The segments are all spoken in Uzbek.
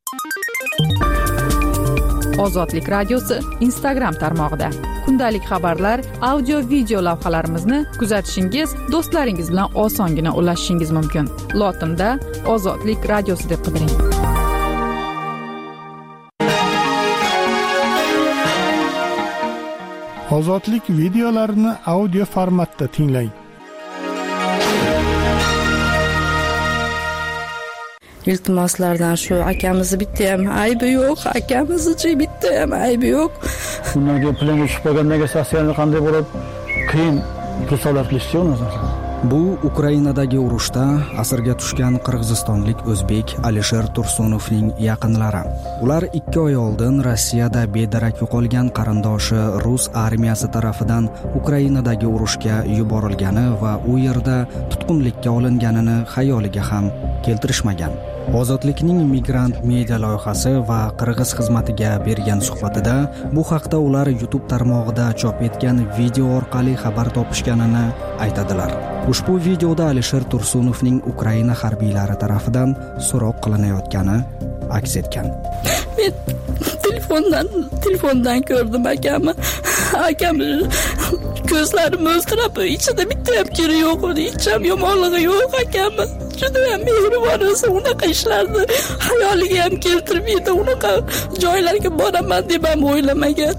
Ozodlik radiosi Instagram tarmog'ida kundalik xabarlar, audio video lavhalarimizni kuzatishingiz, do'stlaringiz bilan osongina ulashishingiz mumkin. Lotinda Ozodlik radiosi deb qidiring. Ozodlik videolarini audio formatda tinglang. Iltimoslardan shu akamizni bitta ham aybi yo'q, akamizni bitta ham aybi yo'q. Bundan keyin pulga tushib qolgandan keyin qanday bo'lib qiyin pulsalar qilishdi. Bu Ukrainadagi urushda asirga tushgan qirg'izistonlik o'zbek Alisher Tursunovning yaqinlari. Ular 2 oy oldin Rossiyada bedarak yo'qolgan qarindoshi rus armiyasi tarafidan Ukrainadagi urushga yuborilgani va u yerda tutqunlikka olinganini xayoliga ham keltirishmagan. Ozodlikning migrant media loyihasi va qirg'iz xizmatiga bergan suhbatida bu haqda ular YouTube tarmog'ida chop etgan video orqali xabar topishganini aytadilar. Ushbu videoda Alisher Tursunovning Ukraina harbiylari tarafidan so'roq qilinayotgani aks etgan. Men telefondan ko'rdim akamni. Akam ko'zlari mo'ltirab, ichida bitta ham kiri yo'q, hech ham yomonligi yo'q akamni. Juda ham mehribon o'zi, unaqa ishlarni xayoliga ham keltirmaydi. Unaqa joylarga boraman deb ham o'ylamagan.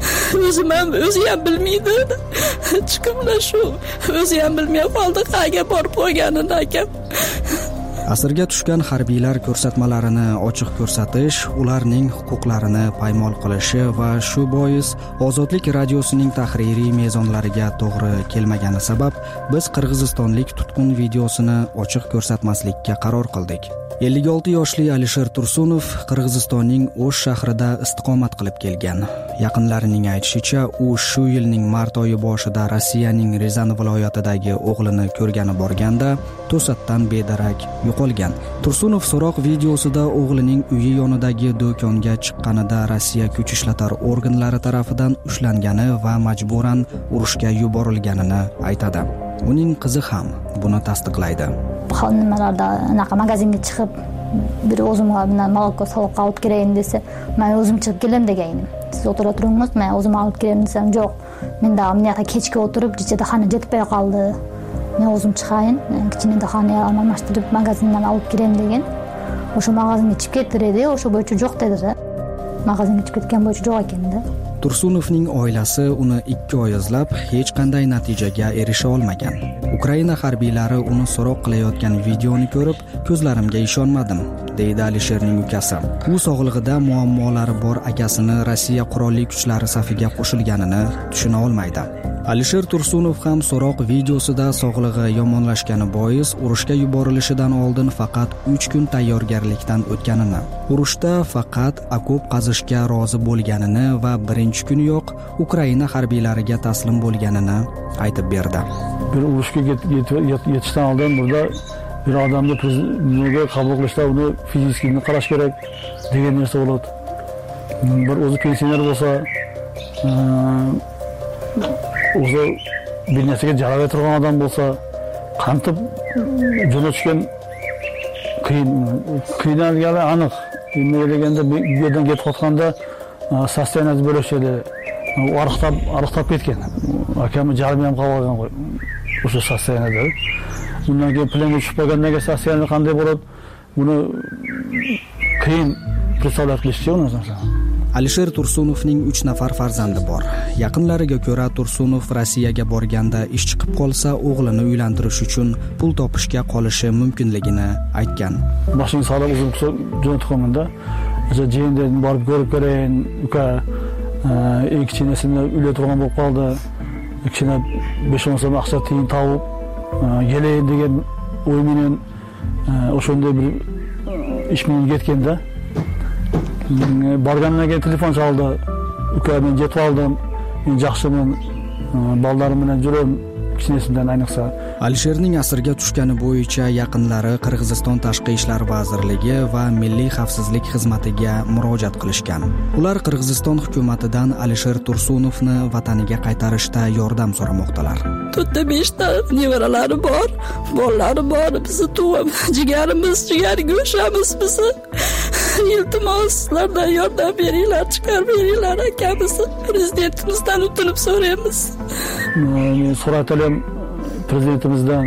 O'zi ham bilmaydi. Chiqimlar shu. O'zi ham bilmay qoldi qayerga borib qo'yganini akam. Asirga tushgan harbiylar ko'rsatmalarini ochiq ko'rsatish, ularning huquqlarini paymol qilishi va shu bois Ozodlik radiosining tahririy mezonlariga to'g'ri kelmagani sabab biz qirg'izistonlik tutqun videosini ochiq ko'rsatmaslikka qaror qildik. 56 yoshli Alisher Tursunov Qirg'izistonning O'sh shahrida istiqomat qilib kelgan. Yaqinlarining aytishicha, u shu yilning mart oyi boshida Rossiyaning Rizan viloyatidagi o'g'lini ko'rgani borganda to'satdan bedarak yo'qolgan. Tursunov so'roq videosida o'g'lining uyi yonidagi do'konga chiqqanida Rossiya kuch ishlatar organlari tarafidan ushlangani va majburan urushga yuborilganini aytadi. Uning qizi ham buni tasdiqlaydi. Nimalarda anaqa magazinga chiqib bir o'zimga bilan moloko sovuqqa olib kirayin desa, men o'zim chiqib kelaman deganim. Siz o'tira turingiz, men o'zim olib kiraman desam, yo'q. Men da menda kechga o'tirib, ichida xona jetmay qoldi. Men o'zim chiqayin, kichkina xona almashtirib magazindan olib kirayin degan. O'sha magazinga chiqib ketdi, o'sha bo'yicha yo'q dedi. Magazinga chiqib ketgan bo'yicha yo'q ekanda. Tursunovning oilasi uni 2 oy izlab hech qanday natijaga erisha olmagan. Ukraina harbiylari uni so'roq qilayotgan videoni ko'rib, ko'zlarimga ishonmadim, deydi Alisherning ukasi. U sog'lig'ida muammolari bor akasini Rossiya qurolli kuchlari safiga qo'shilganini tushuna olmaydi. Alisher Tursunov ham so'roq videosida sog'lig'i yomonlashgani bois urushga yuborilishidan oldin faqat 3 kun tayyorgarlikdan o'tganini, urushda faqat okop qazishga rozi bo'lganini va birinchi kuniyoq Ukraina harbiylariga taslim bo'lganini aytib berdi. Bir urushga yetishdan oldin burada bir odamni nega qabul qilishda uni fizikini qarash kerak degan narsa bo'ladi. Bir o'zi pensioner bo'lsa, o'zi bir narsaga javob turgan odam bo'lsa, qantab jo'natishgan qiynalgani aniq. Nima deganda bu yerdan ketib qotganda sostenaz bo'lishadi. Ariqtab ketgan. Akamni jarima ham qolgan qo'y. O'sha sostenada. Bundan keyin pulga tushib qolgandan keyin sostenaz qanday bo'lib, buni qiyin pulsalar qilishdi o'zi. Alisher Tursunovning 3 nafar farzandi bor. Yaqinlariga ko'ra Tursunov Rossiyaga borganda ish chiqib qolsa, o'g'lini uylantirish uchun pul topishga qolishi mumkinligini aytgan. Boshing sog'lom o'zim jo'natib qo'ymanda, o'sha jeyindan borib ko'rib ko'rayin, uka eng kichkinasini uyda turgan bo'lib qoldi. Kichkina 5-10 so'm aqcha tiyin tavib, yelayin degan o'y bilan o'shunday bir ish bilan ketganda borgandan keyin telefon chaldi. Uka, men jetib oldim. Men yaxshiman. Bolalarim bilan jur'im. Kichkinasidan ayniqsa. Alisherning asirga tushgani bo'yicha yaqinlari Qirg'iziston Tashqi ishlar vazirligi va Milliy xavfsizlik xizmatiga murojaat qilishgan. Ular Qirg'iziston hukumatidan Alisher Tursunovni vataniga qaytarishda yordam so'ramoqdalar. 4-5 ta nevaralari bor, bolalari bor, bizni tuvam, jigarimiz, jigar go'shamiz bizni. iltimos sizlardan yordam beringlar, chiqarib beringlar akamizni. Prezidentimizdan o'tinib so'raymiz. Men so'ratalim prezidentimizdan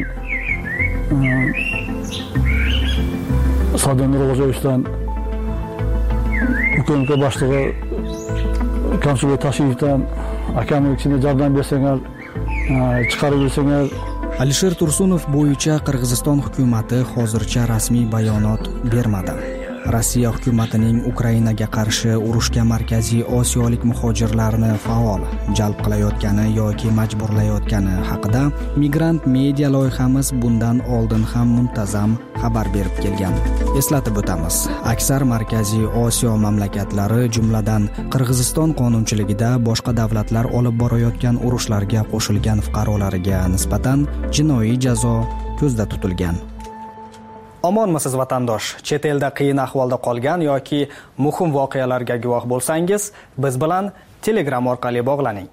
Sadir Nurg'o'ziyevdan hukumat boshlig'i Kamsuga Tashiyevdan akamning ichida yordam bersanglar, chiqarib bersanglar. Alisher Tursunov bo'yicha Qirg'iziston hukumatı hozircha rasmiy bayonot bermadi. Rossiya hukumatining Ukrainaga qarshi urushga Markaziy Osiyolik muhojirlarni faol jalb qilayotgani yoki majburlayotgani haqida Migrant Media loyihamiz bundan oldin ham muntazam xabar berib kelgan. Eslatib o'tamiz. Aksar Markaziy Osiyo mamlakatlari, jumladan Qirg'iziston qonunchiligida boshqa davlatlar olib borayotgan urushlarga qo'shilgan fuqarolariga nisbatan jinoiy jazo ko'zda tutilgan. Omonmisiz vatandosh? Chet elda qiyin ahvolda qolgan yoki muhim voqealarga guvoh bo'lsangiz, biz bilan Telegram orqali bog'laning.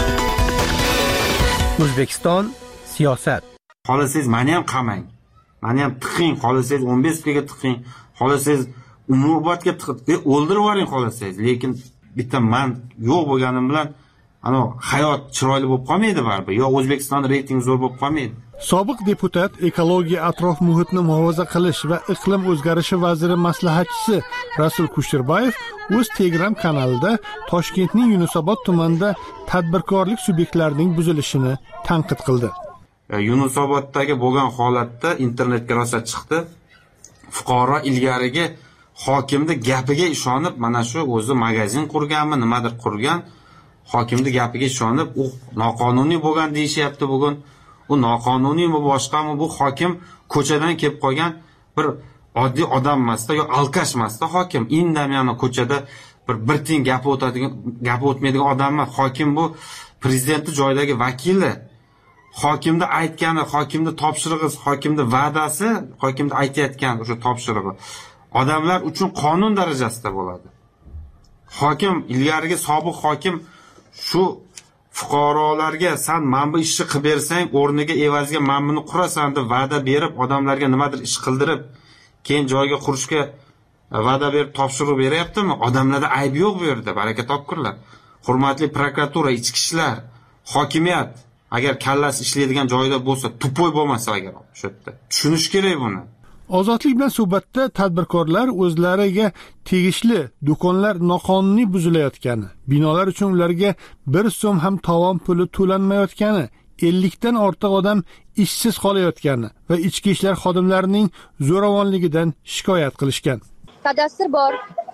O'zbekiston siyosat. Xohlasangiz meni ham qamang. Meni ham tiqing, xohlasangiz 15 ga tiqing, xohlasangiz umrbodga tiqib o'ldirib yuboring xohlasangiz, lekin bitta men yo'q bo'lganim bilan ana hayot chiroyli bo'lib qolmaydi baribir. Yo O'zbekiston reyting zo'r bo'lib qolmaydi. Sobiq deputat, ekologiya, atrof muhitni muhofaza qilish va iqlim o'zgarishi vaziri maslahatchisi Rasul Kusherbayev o'z Telegram kanalida Toshkentning Yunusobod tumanida tadbirkorlik subyektlarining buzilishini tanqid qildi. Yunusoboddagi bo'lgan holatda internetga rosa chiqdi. Fuqaro ilgarigi hokimni gapiga ishonib, mana shu o'zi magazin qurganmi, nimadir qurgan, hokimni gapiga ishonib, u noqonuniy bo'lgan deyishyapti bugun. U noqonuniymi boshqami, bu hokim ko'chadan kelib qolgan bir oddiy odam emasda, yo alkash emasda hokim. Indamiyani ko'chada bir tiyin gapi o'tmaydigan odam emas. Hokim bu prezidentning joydagi vakili. Hokimda aytgani, hokimda topshirig'i, hokimda va'dasi, hokimda aytayotgan o'sha topshirig'i odamlar uchun qonun darajasida bo'ladi. Hokim, ilgarigi sobiq hokim shu fuqarolarga sen mana bu ishni qilib bersang, o'rniga evaziga mana buni qurasan deb va'da berib, odamlarga nimadir ish qildirib, keyin joyga qurishga va'da berib topshiriq beryaptimi? Odamlarda ayb yo'q bu yerda, baraka topkurlar. Hurmatli prokuratura, ichki ishlar, hokimiyat agar kallasi ishlaydigan joyda bo'lsa, tupoy bo'lmasa agar shu yerda tushunish kerak buni. Ozodlik bilan suhbatda tadbirkorlar o'zlariga tegishli do'konlar noqonuniy buzilayotgani, binolar uchun ularga 1 so'm ham tovon puli to'lanmayotgani, 50 dan ortiq odam ishsiz qolayotgani va ichki ishlar xodimlarining zo'ravonligidan shikoyat qilishgan. Kadastr bor,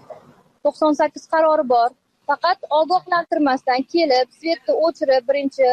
98 qarori bor. Faqat ogohlantirmasdan kelib, svetni o'chirib, birinchi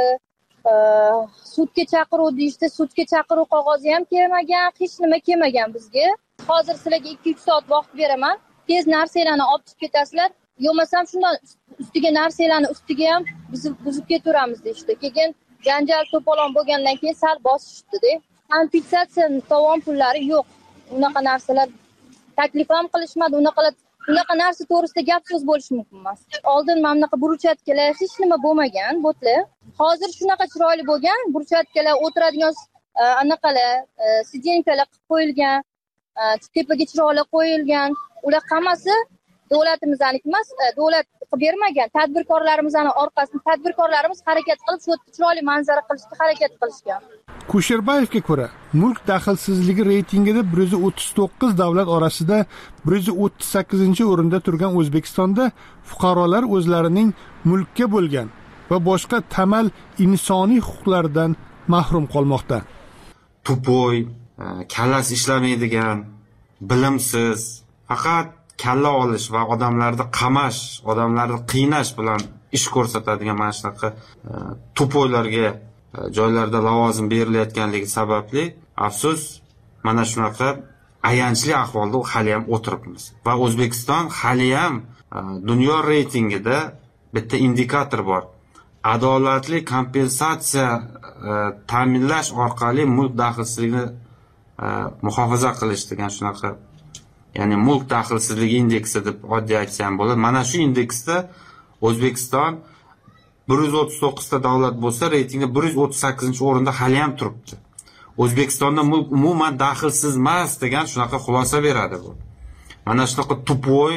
sudga chaqiruv deyishdi, sudga chaqiruv qog'ozi ham kelmagan, hech nima kelmagan bizga. Hozir sizlarga 2-3 soat vaqt beraman, tez narsalarni olib chiqib ketasizlar, yo'masam shundan ustiga narsalarni ustiga ham buzib ketaveramiz deyishdi. Keyin janjal to'polon bo'lgandan keyin sal bosishdi-da. Kompensatsiya tovon pullari yo'q. Unaqa narsalar taklif ham qilishmadi, unaqa narsa to'g'risida gap so'z bo'lishi mumkin emas. Oldin mana bunaqa burchatkalar hech nima bo'lmagan, bo'tlar. Hozir shunaqa chiroyli bo'lgan, burchatkalar o'tiradigan anaqalar, sidenkalar qilib qo'yilgan, tepaga chiroyli qo'yilgan. Ular hammasi davlatimizning emas, davlat qilib bermagan. Tadbirkorlarimizning orqasida tadbirkorlarimiz harakat qilib, shu chiroyli manzara qilishga harakat qilishgan. Kusherbayevga ko'ra, mulk daxlsizligi reytingida 139 davlat orasida 138-o'rinda turgan O'zbekistonda fuqarolar o'zlarining mulkka bo'lgan va boshqa tamal insoniy huquqlaridan mahrum qolmoqda. Tupoy, kallasi ishlamaydigan, bilimsiz, faqat kalla olish va odamlarni qamash, odamlarni qiynash bilan ish ko'rsatadigan mana shunaqa tupoylarga joylarda lavozim berilayotganligi sababli afsus mana shunaqa ayanchli ahvolda hali ham o'tiribmiz. Va O'zbekiston hali ham dunyo reytingida bitta indikator bor. Adolatli kompensatsiya ta'minlash orqali mulk daxlsizligini muhofaza qilish degan shunaqa, ya'ni mulk daxlsizligi indeksi deb oddiy aytsa ham bo'ladi. Mana shu indeksda O'zbekiston 139 ta davlat bo'lsa, reytingda 138-o'rinda hali ham turibdi. O'zbekistonda umuman daxlsiz emas degan shunaqa xulosa beradi bu. Mana shunaqa tupoy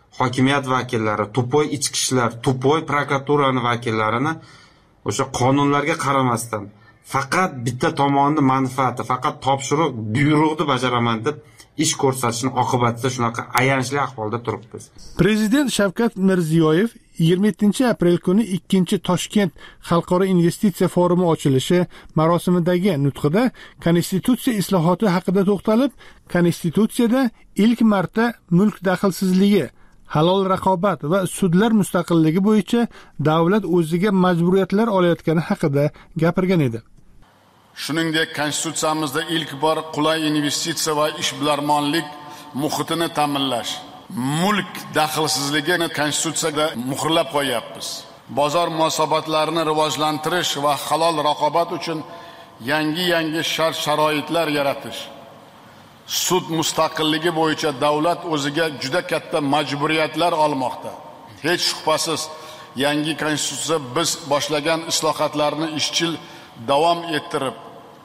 hokimiyat vakillari, tupoy ichki ishlar, tupoy prokuraturani vakillarini o'sha qonunlarga qaramasdan faqat bitta tomonni manfaati, faqat topshiriq, buyruqni bajaraman deb ish ko'rsatishning oqibatida shunaqa ayanchli ahvolda turibmiz. Prezident Shavkat Mirziyoyev 27-aprel kuni 2-Toshkent xalqaro investitsiya forumi ochilishi marosimidagi nutqida konstitutsiya islohoti haqida to'xtalib, konstitutsiyada ilk marta mulk daxlsizligi, halol raqobat va sudlar mustaqilligi bo'yicha davlat o'ziga majburiyatlar olayotgani haqida gapirgan edi. Shuningdek, konstitutsiyamizda ilk bor qulay investitsiya va ishbilarmonlik muhitini ta'minlash, mulk daxlsizligini konstitutsiyada muhrlab qo'yapmiz. Bozor munosabatlarini rivojlantirish va halol raqobat uchun yangi shart-sharoitlar yaratish. Sud mustaqilligi bo'yicha davlat o'ziga juda katta majburiyatlar olmoqda. Hech shubhasiz, yangi konstitutsiya biz boshlagan islohotlarni izchil davom ettirib,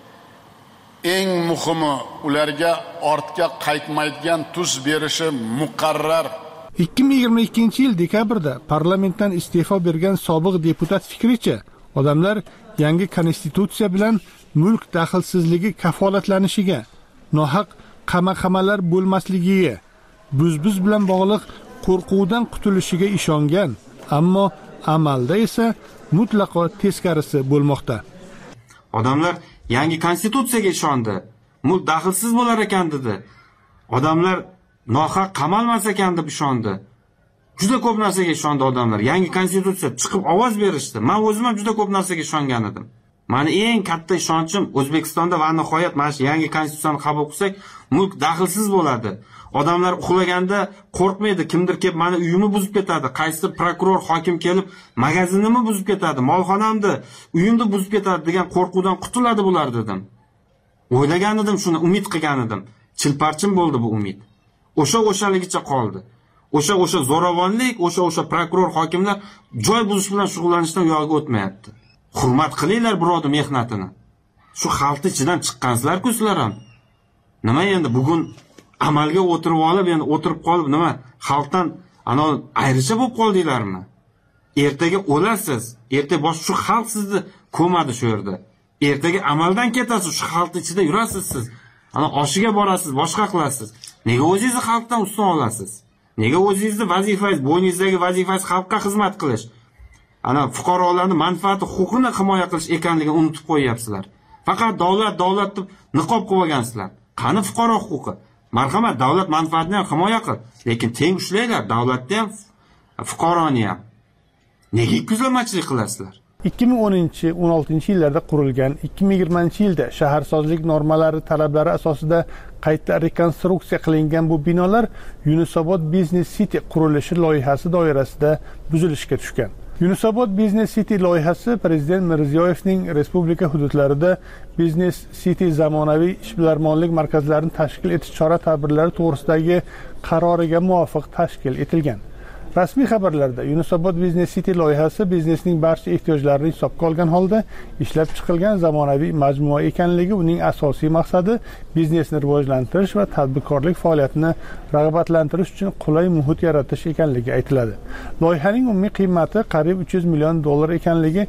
eng muhimi ularga ortga qaytmaydigan tuz berishi muqarrar. 2022-yil dekabrda parlamentdan iste'fo bergan sobiq deputat fikricha, odamlar yangi konstitutsiya bilan mulk daxlsizligi kafolatlanishiga, nohaq qamoqxonalar bo'lmasligiga, buz bilan bog'liq qo'rquvdan qutulishiga ishongan, ammo amalda esa mutlaqo teskarisi bo'lmoqda. Odamlar yangi konstitutsiyaga ishondi. Mulk daxlsiz bo'lar ekan dedi. Odamlar nohaq qamalmas ekan deb ishondi. Juda ko'p narsaga ishondi odamlar. Yangi konstitutsiya chiqib ovoz berishdi. Men o'zim ham juda ko'p narsaga ishongan edim. Meni eng katta ishonchim O'zbekistonda va nihoyat mana shu yangi konstitutsiyani qabul qilsak, mulk daxlsiz bo'ladi. Odamlar uxlaganda qo'rqmaydi, kimdir kelib meni uyimni buzib ketadi, qaysi prokuror, hokim kelib magazinimni buzib ketadi, molxonamni, uyimni buzib ketadi degan qo'rquvdan qutuladi bular dedim. O'ylagan edim, shuni umid qilgan edim. Chilparchim bo'ldi bu umid. O'shaligicha qoldi. O'sha zo'ravonlik, o'sha prokuror, hokimlar joy buzish bilan shug'ullanishdan yo'lga o'tmayapti. Hurmat qilinglar birodar mehnatini. Shu xalq ichidan chiqqansizlar-ku sizlar ham. Nima endi bugun amalga o'tirib qolib nima xalqdan ayricha bo'lib qoldinglarmi? Ertaga o'lasiz. Ertaga bosh shu xalq sizni ko'madi shu yerda. Ertaga amaldan ketasiz, shu xalq ichida yurasiz siz. Oshiga borasiz, boshqa qilasiz. Nega o'zingizni xalqdan ustun olasiz? Nega o'zingizni vazifangiz, bo'yningizdagi vazifangiz xalqqa xizmat qilish, fuqarolarning manfaati, huquqini himoya qilish ekanligini unutib qo'yyapsizlar. Faqat davlat deb niqob qo'ygansizlar. Qani fuqaro huquqi? Marhamat, davlat manfaatini ham himoya qil, lekin teng ushlanglar, davlatni ham, fuqaroni ham. Nega ko'zlamachilik qilasizlar? 2010-16 yillarda qurilgan, 2020-yilda shaharsozlik normalari talablari asosida qayta rekonstruksiya qilingan bu binolar Yunusobod Business City qurilishi loyihasi doirasida buzilishga tushgan. Yunusobod Business City loyihasi Prezident Mirziyoyevning respublika hududlarida Business City zamonaviy ishbilarmonlik markazlarini tashkil etish chora-tadbirlari to'g'risidagi qaroriga muvofiq tashkil etilgan. Rasmiy xabarlarda Yunusobod Business City loyihasi biznesning barcha ehtiyojlarini hisobga olgan holda ishlab chiqilgan zamonaviy majmua ekanligi, uning asosiy maqsadi biznesni rivojlantirish va tadbirkorlik faoliyatini rag'batlantirish uchun qulay muhit yaratish ekanligi aytiladi. Loyihaning umumiy qiymati qariyb $300 million ekanligi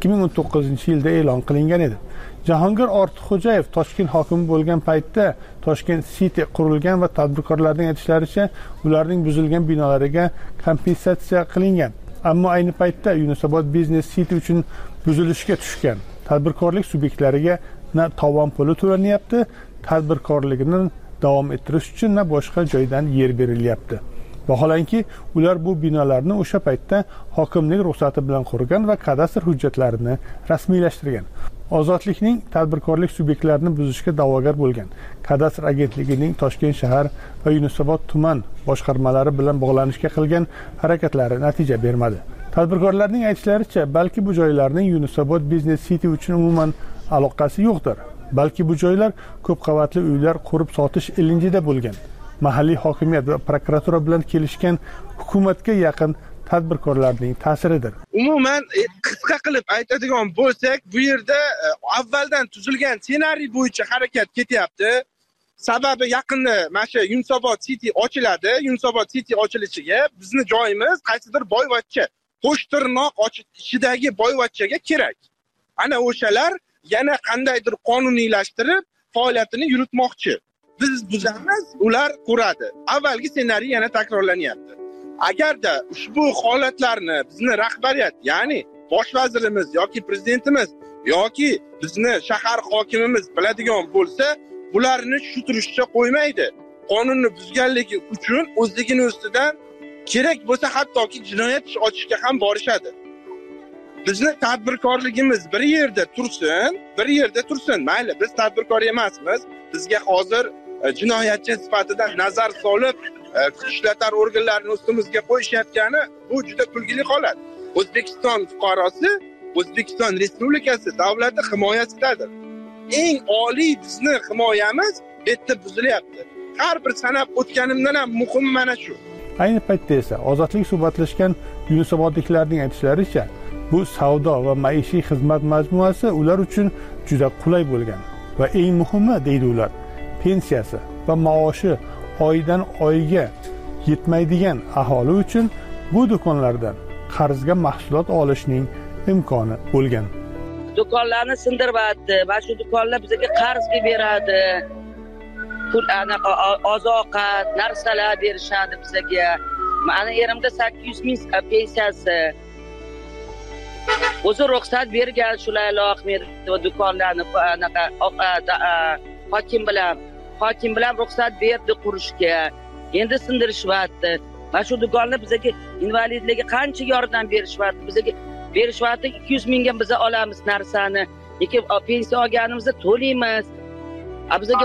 2019-yilda e'lon qilingan edi. Jahongir Ortiqxo'jayev Toshkent hokimi bo'lgan paytda Toshkent City qurilgan va tadbirkorlarning aytishlaricha ularning buzilgan binolariga kompensatsiya qilingan. Ammo ayni paytda Yunusobod Business City uchun buzilishga tushgan tadbirkorlik subyektlariga na tovon puli to'lanyapti, tadbirkorligini davom ettirish uchun na boshqa joydan yer berilyapti. Vaholanki, ular bu binolarni o'sha paytda hokimlik ruxsati bilan qurgan va kadastr hujjatlarini rasmiylashtirgan. Ozodlikning tadbirkorlik subyektlarini buzishga da'vogar bo'lgan kadastr agentligining Toshkent shahar va Yunusobod tuman boshqarmalari bilan bog'lanishga qilgan harakatlari natija bermadi. Tadbirkorlarning aytishlaricha, balki bu joylarning Yunusobod Business City uchun umuman aloqasi yo'qdir. Balki bu joylar ko'p qavatli uylar qurib sotish ilinjida bo'lgan. Mahalliy hokimiyat va prokuratura bilan kelishgan hukumatga yaqin tadbirkorlarning ta'siridir. Umuman qisqa qilib aytadigan bo'lsak, bu yerda avvaldan tuzilgan ssenariy bo'yicha harakat ketyapti. Sababi yaqinda mana shu Yunusobod City ochiladi. Yunusobod City ochilishiga bizni joyimiz qaysidir boyvachcha, qo'shtirnoq ichidagi boyvachchaga kerak. Ana o'shalar yana qandaydir qonuniylashtirib faoliyatini yuritmoqchi. Biz buzamiz, ular ko'radi. Avvalgi ssenariy yana takrorlanyapti. Agarda ushbu holatlarni bizni rahbariyat, ya'ni bosh vazirimiz yoki prezidentimiz yoki bizni shahar hokimimiz biladigan bo'lsa, bularni shu turishcha qo'ymaydi. Qonunni buzganligi uchun o'zligini ustidan kerak bo'lsa hattoki jinoyat ishi ochishga ham borishadi. Bizni tadbirkorligimiz bir yerda tursin. Mayli, biz tadbirkor emasmiz. Bizga hozir jinoyatchi sifatida nazar solib, ishlatar organlarini ustimizga qo'yishayotgani bu juda kulgili holat. O'zbekiston fuqarosi O'zbekiston Respublikasi davlati himoyasidadir. Eng oliy bizni himoyamiz bu yerda buzilyapti. Har bir sanab o'tganimdan ham muhim mana shu. Ayni paytda esa ozodlik suhbatlashgan yunusobodliklarning aytishlaricha, bu savdo va maishiy xizmat majmuasi ular uchun juda qulay bo'lgan va eng muhimi deydi ular, pensiyasi va maoshi oydan oyga yetmaydigan aholi uchun bu do'konlardan qarzga mahsulot olishning imkoni bo'lgan. Do'konlarni sindiryapti. Mana shu do'konlar bizga qarzga beradi. Pul oziq-ovqat, narsalar berishadi bizga. Mana erimda 800 ming pensiyasi. O'zi ruxsat bergan Shulaylo Ahmedov do'konlarni hokim bilan ruxsat berdi qurishga. Endi sindirishyapti. Mana shu do'konlar bizga invalidlarga qancha yordam berishyapti. Bizga berishyapti 200 mingga biz olamiz narsani. Lekin pensiya olganimizda to'laymiz. Bizga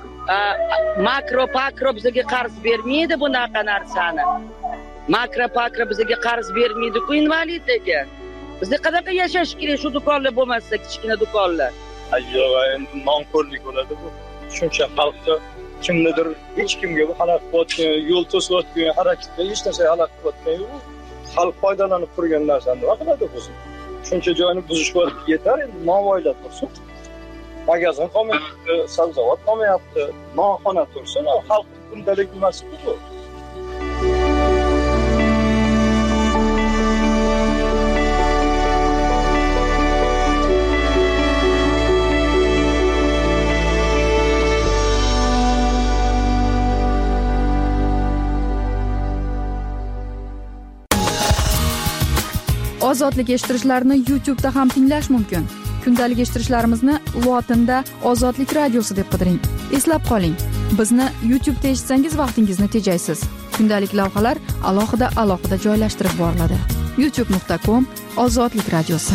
makro bizga qarz bermaydi bunaqa narsani. Makro bizga qarz bermaydi-ku invalidlarga. Bizga qanaqa yashash kerak shu do'konlar bo'lmasa, kichkina do'konlar? Yo'q, endi nonko'rlik bo'ladi bu. Shuncha xalqqa kimnidir hech kimga bu xalaq bo'tgan, yo'l to'sayotgan, harakatda hech narsa xalaq bo'tgan yo'q. Xalq foydalanib turgan narsani nima qiladi o'zi? Shuncha joyni buzish bo'lib yetar, endi nonvoylar tursin. Magazin qolmayapti, sabzavot qolmayapti, nonxona tursin, xalq kundalik nimasi bu? Ozodlik eshittirishlarni YouTube'da ham tinglash mumkin. Kundalik eshittirishlarimizni lotinda Ozodlik radiosi deb qidiring. Eslab qoling, bizni YouTube'da eshitsangiz vaqtingizni tejaysiz. Kundalik lavhalar alohida joylashtirib boriladi. youtube.com/Ozodlik radiosi.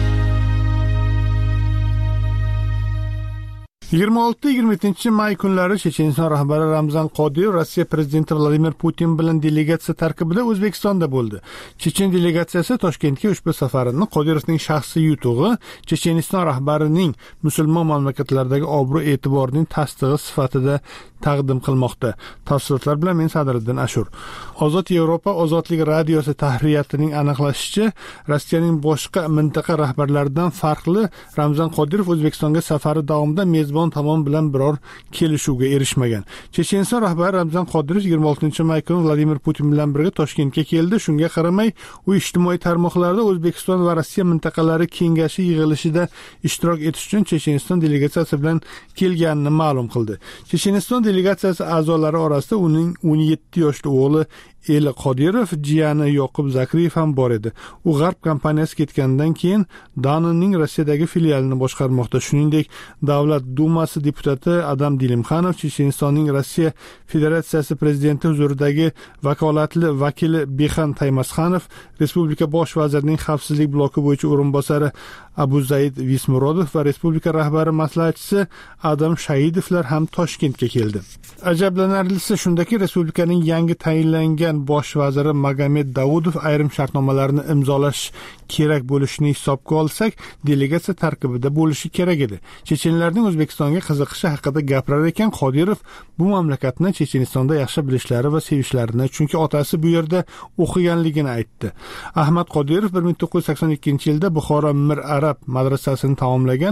26-27 may kunlari Checheniston rahbari Ramzan Qodirov Rossiya prezidenti Vladimir Putin bilan delegatsiya tarkibida O'zbekistonda bo'ldi. Chechen delegatsiyasi Toshkentga ushbu safarini Qodirovning shaxsiy yutug'i, Checheniston rahbarining musulmon mamlakatlardagi obro'-e'tiborining tasdig'i sifatida taqdim qilmoqda. Tafsilotlar bilan men Sadriddin Ashur. Ozod Yevropa ozodlik radiosi tahriyatining aniqlashicha, Rossiyaning boshqa mintaqa rahbarlaridan farqli Ramzan Qodirov O'zbekistonga safari davomida mezbon tomon bilan biror kelishuvga erishmagan. Checheniston rahbari Ramzan Qodirov 26 may kuni Vladimir Putin bilan birga Toshkentga keldi. Shunga qaramay, u ijtimoiy tarmoqlarda O'zbekiston va Rossiya mintaqalari kengashi yig'ilishida ishtirok etish uchun Checheniston delegatsiyasi bilan kelganini ma'lum qildi. Checheniston delegatsiyasi a'zolari orasida uning 17 yoshli o'g'li Eli Qodirov, jiyani Yoqub Zakriyev ham bor edi. U G'arb kompaniyasi ketgandan keyin Danonning Rossiyadagi filialini boshqarmoqda. Shuningdek, Davlat Dumasi deputati Adam Dilimxanov, Chechenistonning Rossiya Federatsiyasi prezidenti huzuridagi vakolatli vakili Bexan Taymasxanov, Respublika bosh vazirining xavfsizlik bloki bo'yicha o'rinbosari Abuzaid Vismurodov va Respublika rahbari maslahatchisi Adam Shaidovlar ham Toshkentga keldi. Ajablanarlisi shundaki, respublikaning yangi tayinlangan bosh vaziri Magomed Davudov ayrim shartnomalarni imzolash kerak bo'lishini hisobga olsak, delegatsiya tarkibida bo'lishi kerak edi. Chechenlarning O'zbekistonga qiziqishi haqida gapirar ekan Qodirov bu mamlakatni Chechenistonda yaxshi bilishlari va sevishlarini, chunki otasi bu yerda o'qiganligini aytdi. Ahmad Qodirov 1982-yilda Buxoro Mir Arab madrasasini tamomlagan,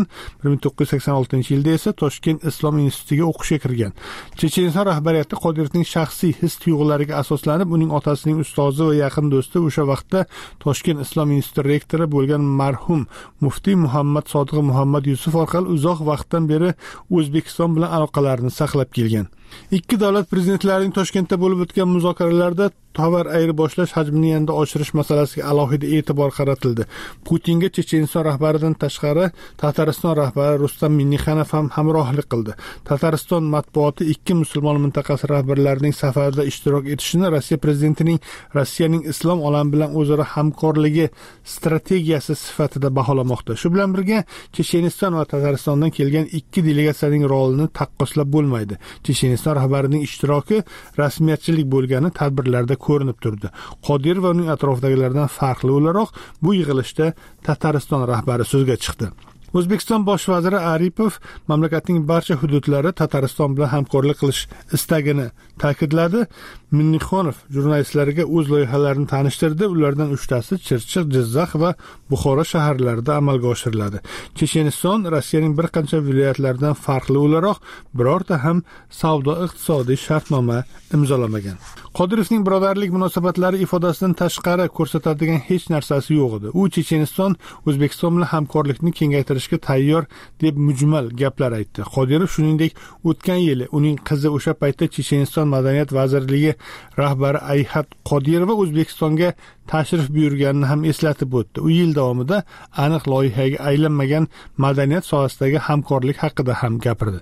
1986-yilda esa Toshkent Islom institutiga o'qishga kirgan. Checheniston rahbariyati Qodirovning shaxsiy his-tuyg'ulariga asoslanib, uning otasining ustozi va yaqin do'sti, o'sha vaqtda Toshkent Islom instituti rektori bo'lgan marhum muftiy Muhammad Sodiq Muhammad Yusuf orqali uzoq vaqtdan beri O'zbekiston bilan aloqalarini saqlab kelgan. Ikki davlat prezidentlarining Toshkentda bo'lib o'tgan muzokaralarda tovar ayirboshlash hajmini yanada oshirish masalasiga alohida e'tibor qaratildi. Putinga Checheniston rahbaridan tashqari Tatariston rahbari Rustam Minnixanov ham hamrohlik qildi. Tatariston matbuoti ikki musulmon mintaqasi rahbarlarining safarda ishtirok etishini Rossiya prezidentining Rossiyaning islom olami bilan o'zaro hamkorligi strategiyasi sifatida baholamoqda. Shu bilan birga Checheniston va Tataristondan kelgan ikki delegatsiyaning rolini taqqoslab bo'lmaydi. Checheniston rahbarining ishtiroki rasmiyatchilik bo'lgani tadbirlarda ko'rinib turdi. Qodirov va uning atrofidagilardan farqli o'laroq bu yig'ilishda Tatariston rahbari so'zga chiqdi. O'zbekiston bosh vaziri Aripov mamlakatning barcha hududlari Tatariston bilan hamkorlik qilish istagini ta'kidladi. Minnixonov jurnalistlarga o'z loyihalarini tanishtirdi. Ulardan 3tasi Chirchiq, Jizzax va Buxoro shaharlarida amalga oshiriladi. Checheniston Rossiyaning bir qancha viloyatlaridan farqli o'laroq birorta ham savdo-iqtisodiy shartnoma imzolamagan. Qodirovning birodarlik munosabatlari ifodasidan tashqari ko'rsatadigan hech narsasi yo'q edi. U Checheniston O'zbekiston bilan hamkorlikni kengaytirishga tayyor deb mujmal gaplar aytdi. Qodirov shuningdek, o'tgan yili uning qizi o'sha paytda Checheniston madaniyat vazirligi rahbari Ayhat Qodirova O'zbekistonga tashrif buyurganini ham eslatib o'tdi. U yil davomida aniq loyihaga aylanmagan madaniyat sohasidagi hamkorlik haqida ham gapirdi.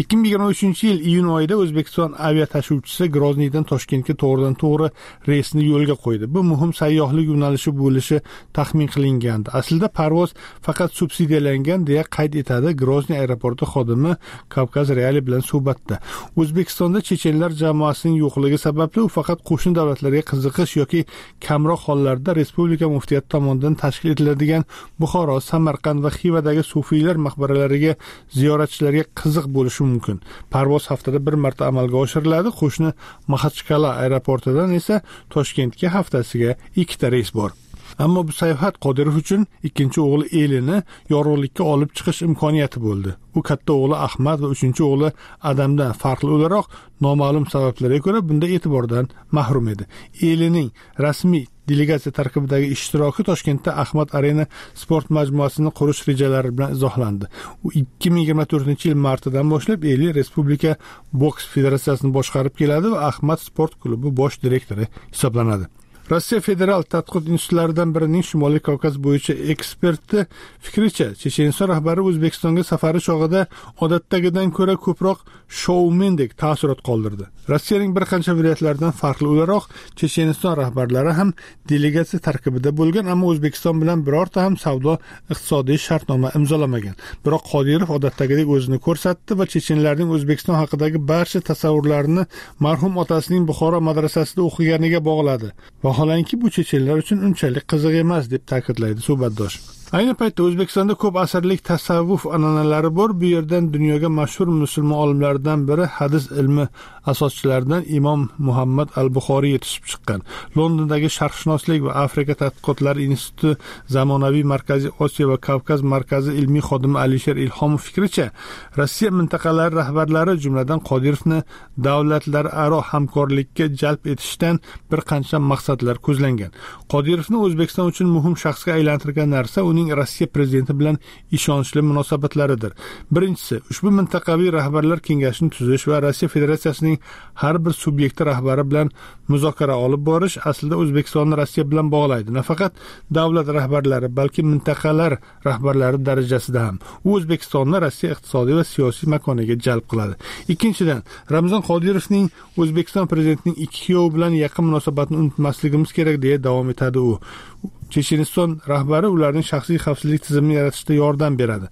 2023-yil iyun oyida O'zbekiston aviatashuvchisi Grozniydan Toshkentga to'g'ridan-to'g'ri reysni yo'lga qo'ydi. Bu muhim sayyohlik yo'nalishi bo'lishi taxmin qilingandi. Aslida parvoz faqat subsidiyalangan deya qayd etadi Grozniy aeroporti xodimi Kavkaz Reali bilan suhbatda. O'zbekistonda chechenlar jamoasining yo'qligi sababli u faqat qo'shni davlatlarga qiziqish yoki kamroq hollarda respublika muftiyati tomonidan tashkil etiladigan Buxoro, Samarqand va Xivadagi sufiylar maqbaralariga ziyoratchilarga qiziq bo'lishi mumkin. Parvoz haftada bir marta amalga oshiriladi. Qo'shni Maxachqal'a aeroportidan esa Toshkentga haftasiga 2ta reys bor. Ammo bu sayohat Qodirov uchun ikkinchi o'g'li Elini yorug'likka olib chiqish imkoniyati bo'ldi. U katta o'g'li Ahmad va uchinchi o'g'li Adamdan farqli o'laroq noma'lum sabablarga ko'ra bunda e'tibordan mahrum edi. Elining rasmiy delegatsiya tarkibidagi ishtiroki Toshkentda Ahmad Arena sport majmuasini qurish rejalari bilan izohlandi. U 2024-yil martidan boshlab Eli Respublika boks federatsiyasini boshqarib keladi va Ahmad sport klubi bosh direktori hisoblanadi. Rossiya federal tadqiqot institutlaridan birining Shimoliy Kavkaz bo'yicha eksperti fikricha, Checheniston rahbari O'zbekistonga safari chog'ida odatdagidan ko'ra ko'proq shoumendek taassurot qoldirdi. Rossiyaning bir qancha viloyatlaridan farqli o'laroq Checheniston rahbarlari ham delegatsiya tarkibida bo'lgan, ammo O'zbekiston bilan birorta ham savdo-iqtisodiy shartnoma imzolamagan. Biroq Qodirov odatdagidek o'zini ko'rsatdi va chechenlarning O'zbekiston haqidagi barcha tasavvurlarini marhum otasining Buxoro madrasasida o'qiganiga bog'ladi. Vaholanki bu chechenlar uchun unchalik qiziq emas deb ta'kidlaydi suhbatdosh. Ayni paytda O'zbekistonda ko'p asrlik tasavvuf an'analari bor. Bu yerdan dunyoga mashhur musulmon olimlardan biri hadis ilmi asoschilaridan Imom Muhammad al-Buxoriy yetishib chiqqan. Londondagi Sharqshunoslik va Afrika tadqiqotlari instituti zamonaviy Markaziy Osiyo va Kavkaz markazi ilmiy xodimi Alisher Ilhomov fikricha, Rossiya mintaqalari rahbarlari, jumladan Qodirovni davlatlararo hamkorlikka jalb etishdan bir qancha maqsadlar ko'zlangan. Qodirovni O'zbekiston uchun muhim shaxsga aylantirgan narsa uning Rossiya prezidenti bilan ishonchli munosabatlaridir. Birinchisi, ushbu mintaqaviy rahbarlar kengashini tuzish va Rossiya Federatsiyasining har bir subyekti rahbari bilan muzokara olib borish aslida O'zbekistonni Rossiya bilan bog'laydi. Nafaqat davlat rahbarlari, balki mintaqalar rahbarlari darajasida ham. U O'zbekistonni Rossiya iqtisodiy va siyosiy makoniga jalb qiladi. Ikkinchidan, Ramzan Qodirovning O'zbekiston prezidentining ikki kuyovi bilan yaqin munosabatni unutmasligimiz kerak deya davom etadi u. Checheniston rahbari ularning shaxsiy xavfsizlik tizimini yaratishda yordam beradi.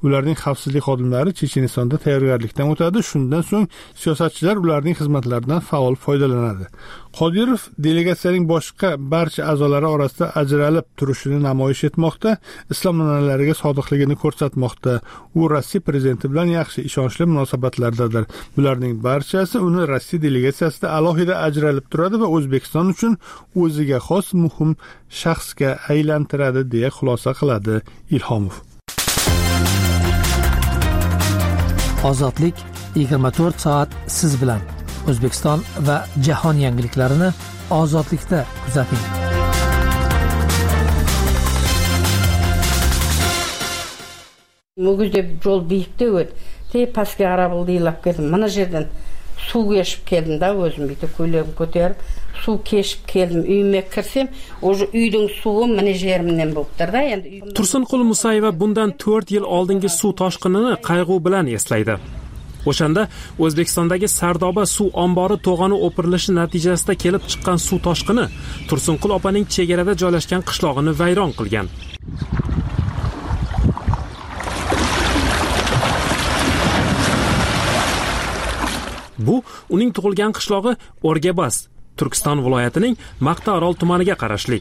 Ularning xavfsizlik xodimlari Chechenistonda tayyorgarlikdan o'tadi. Shundan so'ng siyosatchilar ularning xizmatlaridan faol foydalanadi. Qodirov delegatsiyaning boshqa barcha a'zolari orasida ajralib turishini namoyish etmoqda, islom an'analariga sodiqligini ko'rsatmoqda. U Rossiya prezidenti bilan yaxshi ishonchli munosabatlardadir. Bularning barchasi uni Rossiya delegatsiyasida alohida ajralib turadi va O'zbekiston uchun o'ziga xos muhim shaxsga aylantiradi, deya xulosa qiladi Ilhomov. Ozodlik 24 soat siz bilan. O'zbekiston va jahon yangiliklarini ozodlikda kuzating. Muguzda yo'l biykda o'tdi. Pastga qarab o'ylab keldim. Mana yerdan suv keshib keldim da, o'zim bitta ko'ylagimni ko'tarib, suv keshib keldim. Uyimga kirsam, o'sha uyning suvi mana yerimdan bo'libdi-da. Endi Tursunqul Musayeva bundan 4 yil oldingi suv toshqinini qayg'u bilan eslaydi. O'shanda O'zbekistondagi Sardoba suv ombori to'g'oni o'pirilishi natijasida kelib chiqqan suv toshqini Tursunqul opaning chegarada joylashgan qishlog'ini vayron qilgan. Bu uning tug'ilgan qishlog'i O'rgabas, Turkiston viloyatining Maqtaorol tumaniga qarashli.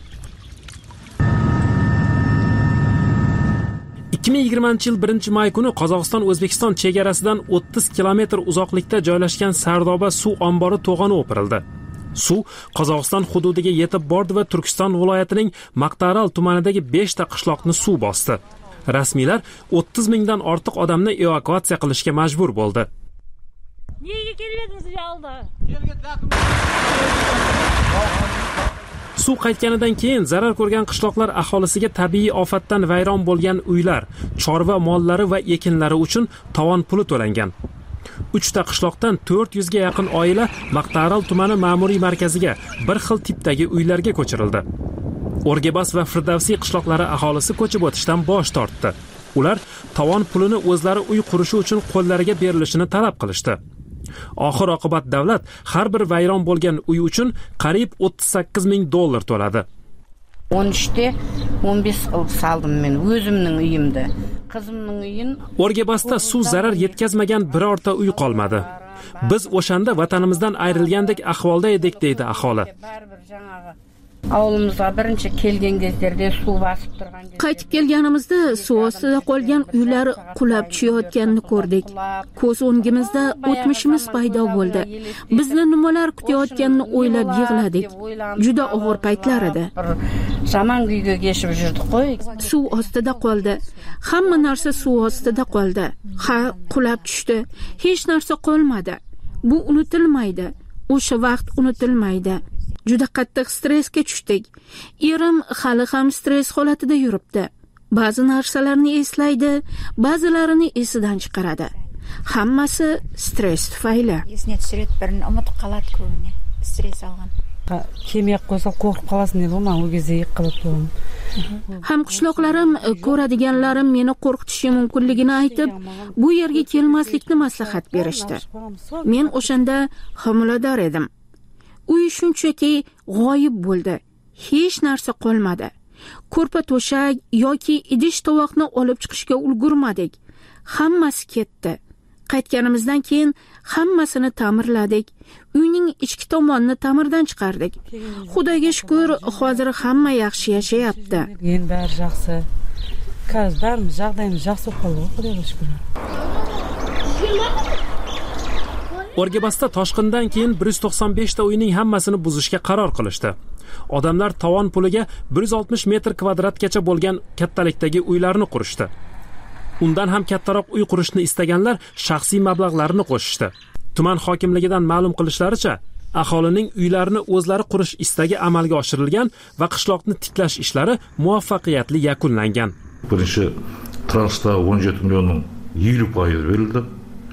2020-yil 1-may kuni Qozog'iston-O'zbekiston chegarasidan 30 kilometr uzoqlikda joylashgan Sardoba suv ombori to'g'oni o'pirildi. Suv Qozog'iston hududiga yetib bordi va Turkiston viloyatining Maqtaorol tumanidagi 5 ta qishloqni suv bosdi. Rasmiylar 30 mingdan ortiq odamni evakuatsiya qilishga majbur bo'ldi. Nega keldingiz yolda? Suv qaytganidan keyin zarar ko'rgan qishloqlar aholisiga tabiiy ofatdan vayron bo'lgan uylar, chorva mollari va ekinlari uchun tovon puli to'langan. 3 ta qishloqdan 400 ga yaqin oila Maqtaorol tumani ma'muriy markaziga bir xil tipdagi uylarga ko'chirildi. O'rgabas va Firdavsiy qishloqlari aholisi ko'chib o'tishdan bosh tortdi. Ular tovon pulini o'zlari uy qurishi uchun qo'llariga berilishini talab qilishdi. Oxir oqibat davlat har bir vayron bo'lgan uy uchun qariyb 38 ming dollar to'ladi. 13 15 saldim men o'zimning uyimda. Qizimning uyin. O'rgabasda suv zarar yetkazmagan birorta uy qolmadi. Biz o'shanda vatanimizdan ayrilgandek ahvolda edik, deydi aholi. Ovulimizga birinchi kelgan kezlarda suv bosib turgan. Qaytib kelganimizda suv ostida qolgan uylar qulab tushayotganini ko'rdik. Ko'z o'ngimizda o'tmishimiz paydo bo'ldi. Bizni nimalar kutayotganini o'ylab yig'ladik. Juda og'ir paytlar edi. Zaman uyga kechib yurdik-qo'y. Suv ostida qoldi. Hamma narsa suv ostida qoldi. Ha, qulab tushdi. Hech narsa qolmadi. Bu unutilmaydi. O'sha vaqt unutilmaydi. Juda qattiq stressga tushdik. Erim hali ham stress holatida yuribdi. Ba'zi narsalarni eslaydi, ba'zilarini esidan chiqaradi. Hammasi stress tufayli. Esne tushirib birini unutib qoladi ko'pini. Stress olgan. Kemak qo'ysa qo'rqib qolasan dedi, men u кезде yiqilib turdim. Ham qishloqlarim, ko'radiganlarim meni qo'rqitishi mumkinligini aytib, bu yerga kelmaslikni maslahat berishdi. Men o'shanda homilador edim. Uy shunchaki g'oyib bo'ldi. Hech narsa qolmadi. Ko'rpa to'shak yoki idish tovoqni olib chiqishga ulgurmadik. Hammasi ketdi. Qaytganimizdan keyin hammasini ta'mirladik. Uyning ichki tomonini ta'mirdan chiqardik. Xudoga shukr, hozir hamma yaxshi yashayapti. Endi bari yaxshi. Barimiz жағдайimiz yaxshi bo'ldi, Xudoga shukr. O'rgabasda toshqindan keyin 195 ta uyning hammasini buzishga qaror qilishdi. Odamlar tovon puliga 160 metr kvadratgacha bo'lgan kattalikdagi uylarni qurishdi. Undan ham kattaroq uy qurishni istaganlar shaxsiy mablag'larini qo'shishdi. Tuman hokimligidan ma'lum qilishlaricha, aholining uylarini o'zlari qurish istagi amalga oshirilgan va qishloqni tiklash ishlari muvaffaqiyatli yakunlangan. Birinchi transhda 17 millionning 50% berildi.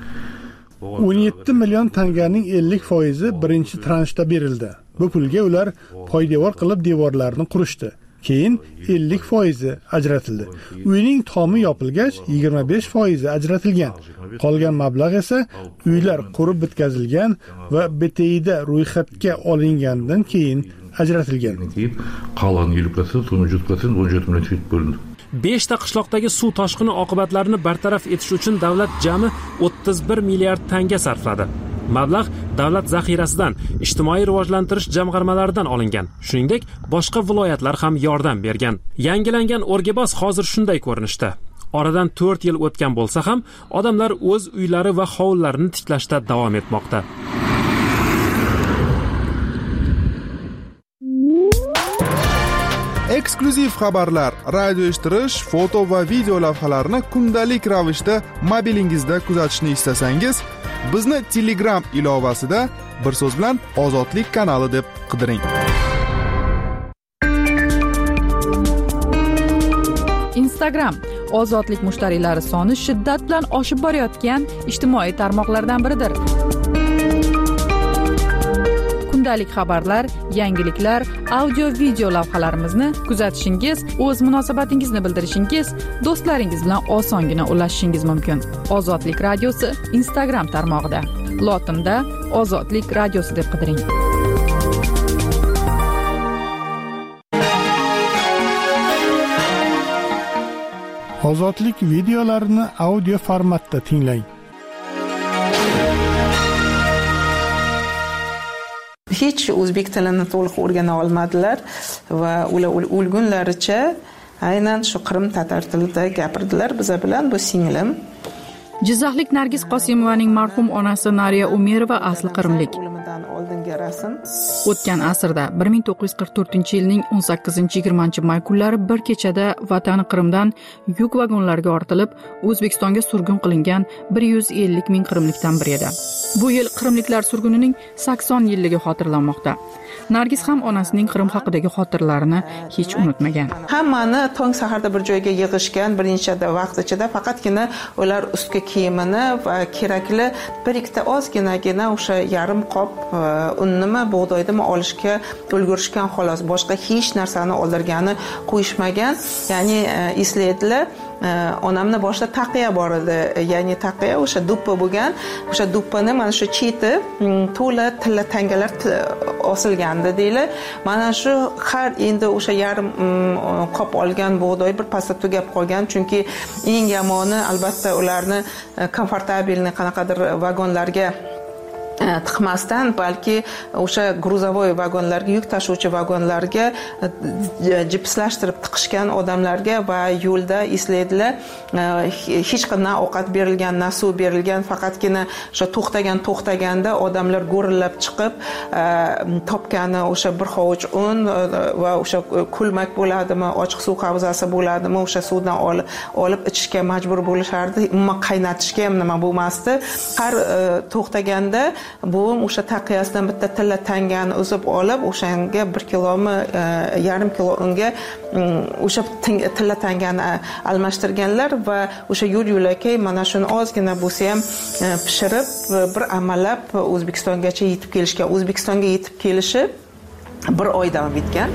17 million tanganing 50% birinchi transhda berildi. Bu pulga ular poydevor qilib devorlarni qurishdi. Keyin 50% ajratildi. Uyning tomi yopilgach 25% ajratilgan. Qolgan mablag' esa uylar qurib bitkazilgan va BTI'da ro'yxatga olingandan keyin ajratilgan. Qolgan 50% 17 million bölündü. 5 ta qishloqdagi suv toshqini oqibatlarini bartaraf etish uchun davlat jami 31 milliard tanga sarfladi. Mablag' davlat zaxirasidan, ijtimoiy rivojlantirish jamg'armalaridan olingan. Shuningdek, boshqa viloyatlar ham yordam bergan. Yangilangan O'rgabos hozir shunday ko'rinishda. Oradan 4 yil o'tgan bo'lsa ham, odamlar o'z uylari va hovlilarini tiklashda davom etmoqda. Eksklyuziv xabarlar, radio eshittirish, foto va video lavhalarni kundalik ravishda mobilingizda kuzatishni istasangiz, bizni Telegram ilovasida bir so'z bilan Ozodlik kanali deb qidiring. Instagram ozodlik mushtariylari soni shiddat bilan oshib borayotgan ijtimoiy tarmoqlardan biridir. Kundalik xabarlar, yangiliklar, audio video lavhalarimizni kuzatishingiz, o'z munosabatingizni bildirishingiz, do'stlaringiz bilan osongina ulashishingiz mumkin. Ozodlik radiosi Instagram tarmog'ida. Lotinda Ozodlik radiosi deb qidiring. Ozodlik videolarini audio formatda tinglang. Hech o'zbek tilini to'liq o'rgana olmadilar va ular o'lgunlaricha aynan shu Qrim tatar tilida gapirdilar biza bilan. Bu singlim. Jizzaxlik Nargiz Qosimovaning marhum onasi Nariya Umerova asli qrimlik. Oldingi rasm. O'tgan asrda 1944-yilning 18-20 may kunlari bir kechada vatani Qrimdan yuk vagonlarga ortilib, O'zbekistonga surgun qilingan 150 ming qrimlikdan biri edi. Bu yil qrimliklar surgunining 80 yilligi xotirlanmoqda. Nargiz ham onasining Qrim haqidagi xotiralarini hech unutmagan. Hammani tong saharda bir joyga yig'ishgan, birinchi vaqt ichida faqatgina ular ustki kiyimini va kerakli bir ikkita ozginagina o'sha yarim qop unnimi, bug'doydimi olishga ulgurishgan xolos. Boshqa hech narsani oldirgani qo'yishmagan. Ya'ni eslaydilar, onamni boshida taqiya bor edi. Ya'ni taqiya o'sha duppa bo'lgan. O'sha duppani mana shu cheti to'la tilla tangalar osilgandi deyli. Mana shu har endi o'sha yarim qop olgan bug'doy bir pasda tugab qolgan, chunki eng yomoni albatta ularni komfortabilni qanaqadir vagonlarga tiqmasdan, balki o'sha gruzavoy vagonlarga, yuk tashuvchi vagonlarga jipslashtirib tiqishgan odamlarga va yo'lda eslaydilar, hech qanday ovqat berilgan, na suv berilgan, faqatgina o'sha to'xtaganda odamlar go'rillab chiqib topgani o'sha bir hovuch un va o'sha kulmak bo'ladimi, ochiq suv havzasi bo'ladimi, o'sha suvdan olib ichishga majbur bo'lishardi. Umuman qaynatishga ham nima bo'lmasdi. Har to'xtaganda bu o'sha taqiyasidan bitta tilla tangani uzib olib, o'shanga 1 kilomi, yarim kilo unga o'sha tilla tangani almashtirganlar va o'sha yo'l-yo'lakay mana shuni ozgina bo'lsa ham pishirib, bir amallab O'zbekistongacha yetib kelishgan. O'zbekistonga yetib kelishi 1 oy davom etgan.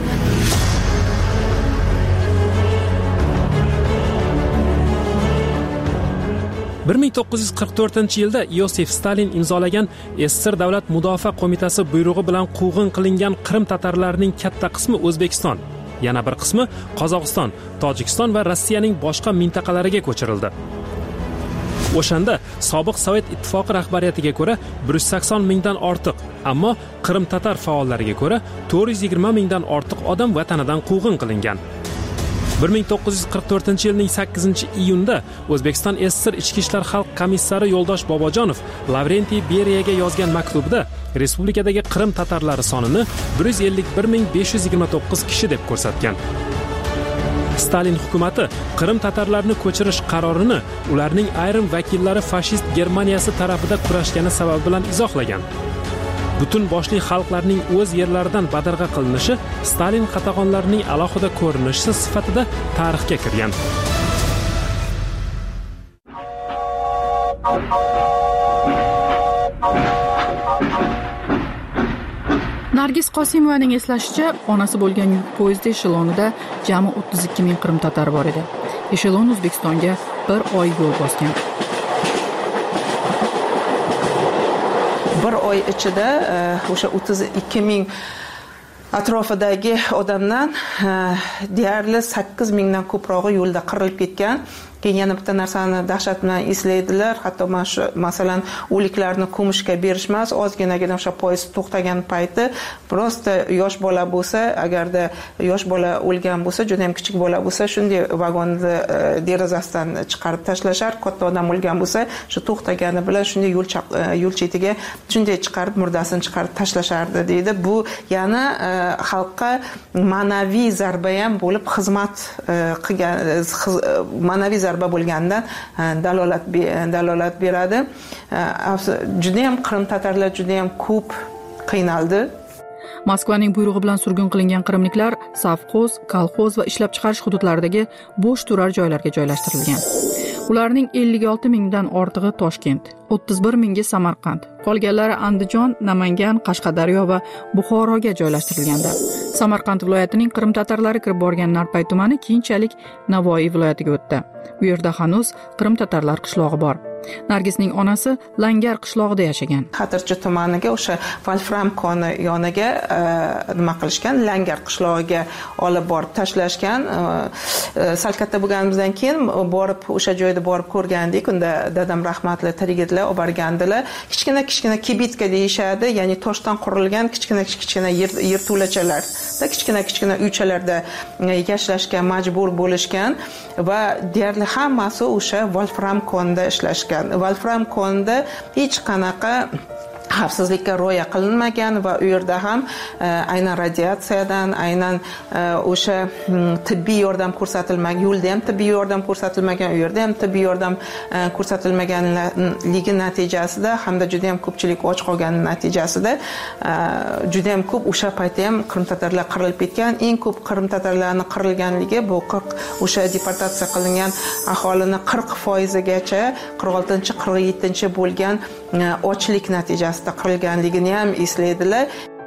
Bir 1944-yilda Iosif Stalin imzolagan SSR Davlat Mudofaa qo'mitasi buyrug'i bilan quvg'in qilingan Qrim tatarlarining katta qismi O'zbekiston, yana bir qismi Qozog'iston, Tojikiston va Rossiyaning boshqa mintaqalariga ko'chirildi. O'shanda sobiq Sovet ittifoqi rahbariyatiga ko'ra 180 mingdan ortiq, ammo Qrim tatar faollariga ko'ra 420 mingdan ortiq odam vatanidan quvg'in qilingan. 1944-yilning 8-iyunda O'zbekiston SSR Ichki ishlar xalq komissari Yo'ldosh Bobojonov Lavrentiy Beriyaga yozgan maktubda respublikadagi Qrim tatarlari sonini 151.529 kishi deb ko'rsatgan. Stalin hukumati Qrim tatarlarini ko'chirish qarorini ularning ayrim vakillari fashist Germaniyasi tarafida kurashgani sababi bilan izohlagan. Butun boshli xalqlarning o'z yerlaridan badarg'a qilinishi Stalin qatag'onlarining alohida ko'rinishi sifatida tarixga kirgan. Nargiz Qosimovaning eslashicha, onasi bo'lgan yuk poyezdi eshelonida jami 32 ming Qrim tatar bor edi. Eshelon O'zbekistonga 1 oy yo'l bosgan. Bir oy ichida o'sha 32 ming atrofidagi odamdan deyarli 8 mingdan ko'prog'i yo'lda qirilib ketgan. Keyin yana bitta narsani dahshat bilan eslaydilar. Hatto mana shu masalan o'liklarni ko'mishga berishmas, ozginagina o'sha poyezd to'xtagan payti prosta yosh bola bo'lsa, agarda yosh bola o'lgan bo'lsa, juda ham kichik bola bo'lsa, shunday vagonni derazasidan chiqarib tashlashar. Katta odam o'lgan bo'lsa, shu to'xtagani bilan shunday yo'l chetiga shunday chiqarib murdasini chiqarib tashlashardi deydi. Bu yana xalqqa ma'naviy zarba ham bo'lib xizmat qilgan, ma'naviy zarba bo'lgandan dalolat beradi. Juda ham Qrim tatarlar juda ham ko'p qiynaldi. Moskvaning buyrug'i bilan surgun qilingan qrimliklar savxoz, kolxoz va ishlab chiqarish hududlaridagi bo'sh turar joylarga joylashtirilgan. Ularning 56 mingdan ortig'i Toshkent, 31 mingi Samarqand, qolganlari Andijon, Namangan, Qashqadaryo va Buxoroga joylashtirilgandi. Samarqand viloyatining Qrim tatarlari kirib borgan Narpay tumani keyinchalik Navoiy viloyatiga o'tdi. Bu yerda hanuz Qrim tatarlar qishlog'i bor. Nargisning onasi Langar qishlog'ida yashagan. Xatirchi tumaniga o'sha Wolfram koni yoniga nima qilishgan, Langar qishlog'iga olib borib tashlashgan. Sal katta bo'lganimizdan keyin borib o'sha joyda borib ko'rgandik. Unda dadam rahmatli tirik edilar, olib borgandilar. Kichkina kibitka deyishadi, ya'ni toshdan qurilgan kichkina yerto'lachalar, kichkina uychalarda yashashga majbur bo'lishgan va deyarli hammasi o'sha Wolfram konda ishlashgan. Wolfram konda hech qanaqa xavfsizlikka rioya qilinmagan va u yerda ham aynan radiatsiyadan, aynan o'sha tibbiy yordam ko'rsatilmagan, yo'lda ham tibbiy yordam ko'rsatilmagan, u yerda ham tibbiy yordam ko'rsatilmaganligi natijasida hamda juda ham ko'pchilik och qolgani natijasida juda ham ko'p o'sha paytda ham Qrim tatarlar qirilib ketgan. Eng ko'p Qrim tatarlarning qirilganligi bu 40 o'sha deportatsiya qilingan aholini 40%gacha 46-47 bo'lgan ochlik natijasida qirilganligini ham eslaydilar.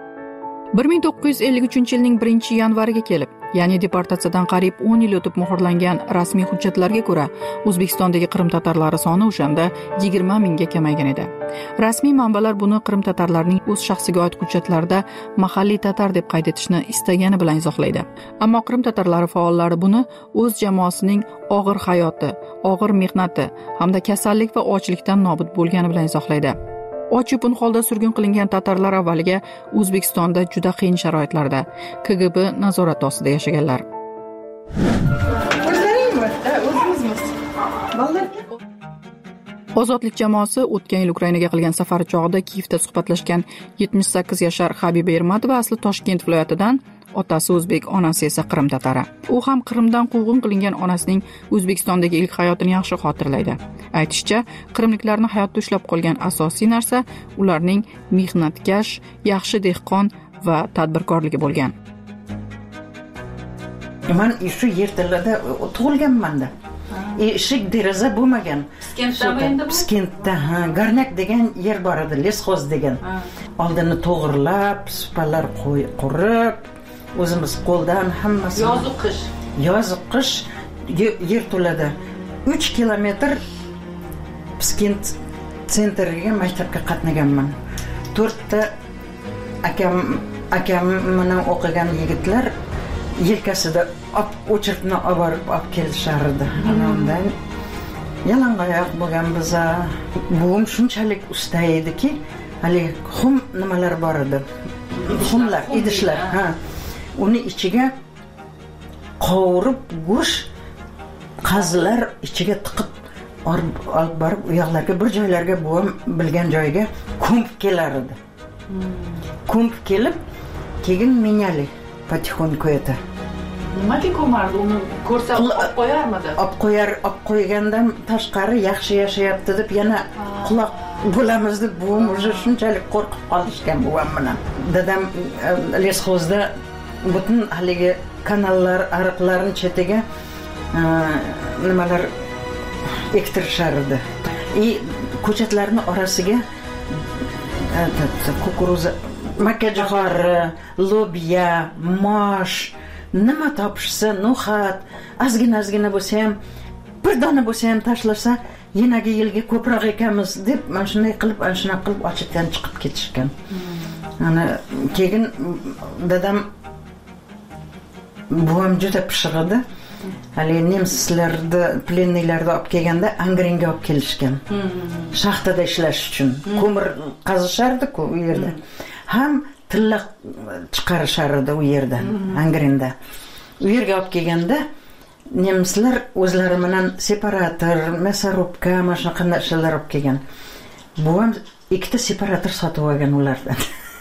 1953-yilning 1-yanvariga kelib, ya'ni deportatsiyadan qariyb 10 yil o'tib muhrlangan rasmiy hujjatlarga ko'ra, O'zbekistondagi Qrim tatarlari soni o'shanda 20 mingga kamaygan edi. Rasmiy manbalar buni Qrim tatarlarining o'z shaxsiga oid hujjatlarida mahalliy tatar deb qayd etishni istagani bilan izohlaydi. Ammo Qrim tatarlari faollari buni o'z jamoasining og'ir hayoti, og'ir mehnati hamda kasallik va ochlikdan nobud bo'lgani bilan izohlaydi. Och-yupun holda surgun qilingan tatarlar avvaliga O'zbekistonda juda qiyin sharoitlarda KGB nazorati ostida yashaganlar. Ozodlik jamoasi o'tgan yil Ukrainaga qilgan safari chog'ida Kiyevda suhbatlashgan 78 yashar Habiba Ermatova asli Toshkent viloyatidan, otasi o'zbek, onasi esa Qrim tatari. U ham Qrimdan quvg'in qilingan onasining O'zbekistondagi ilk hayotini yaxshi xotirlaydi. Aytishicha, qrimliklarni hayotda ushlab qolgan asosiy narsa ularning mehnatkash, yaxshi dehqon va tadbirkorligi bo'lgan. Men shu yerlarda tug'ilganman-da. Eshik deraza bo'lmagan. Piskentda, Garnak degan yer bor edi, lesxoz degan. Oldini to'g'irlab, supalar qurib, o'zimiz qo'ldan hammasi. Yoz qish yer to'ladi. 3 kilometr Piskent sentriga maktabga qatnaganman. 4 ta akam bilan o'qigan yigitlar yelkasida o'chirtni olib kelishardi. Anamdan yalangoyoq bo'lgan biza. Buvim shunchalik usta ediki, hali xum nimalar bor edi. Xumlar, idishlar, uni ichiga qovurib go'sht qazilar ichiga tiqib olib borib u yoqlarga bir joylarga buvim bilgan joyga ko'mib kelar edi. Ko'mib kelib, keyin menyali потихоньку это. Nimaga ko'mardi? Uni ko'rsa olib qo'yarmidi? Olib qo'ygandan tashqari yaxshi yashayapti deb yana quloq bo'lamiz deb buvim o'zi shunchalik qo'rqib qolishgan buvim bilan. Dadam lesxozda butun haligi kanallar, ariqlarning chetiga nimalar ektirishardi. Ko'chatlarning orasiga kukuruza, makkajo'xori, lobya, mosh, nima topishsa, no'xat, ozgina bo'lsa ham, bir dona bo'lsa ham tashlasa, yanagi yilga ko'proq ekamiz deb mana shunday qilib, ochibdan chiqib ketishgan. Ana keyin dadam buvam juda pishiq edi. Hali nemslarni plennilarni olib kelganda Angrenga olib kelishgan. Shaxtada ishlash uchun. Ko'mir qazishardi-ku u yerda. Ham tilla chiqarishar edi u yerdan, Angrenda. U yerga olib kelganda nemslar o'zlari bilan separator, мясорубка, mana shunaqa narsalar olib kelgan. Buvam ikkita separator sotib olgan ulardan.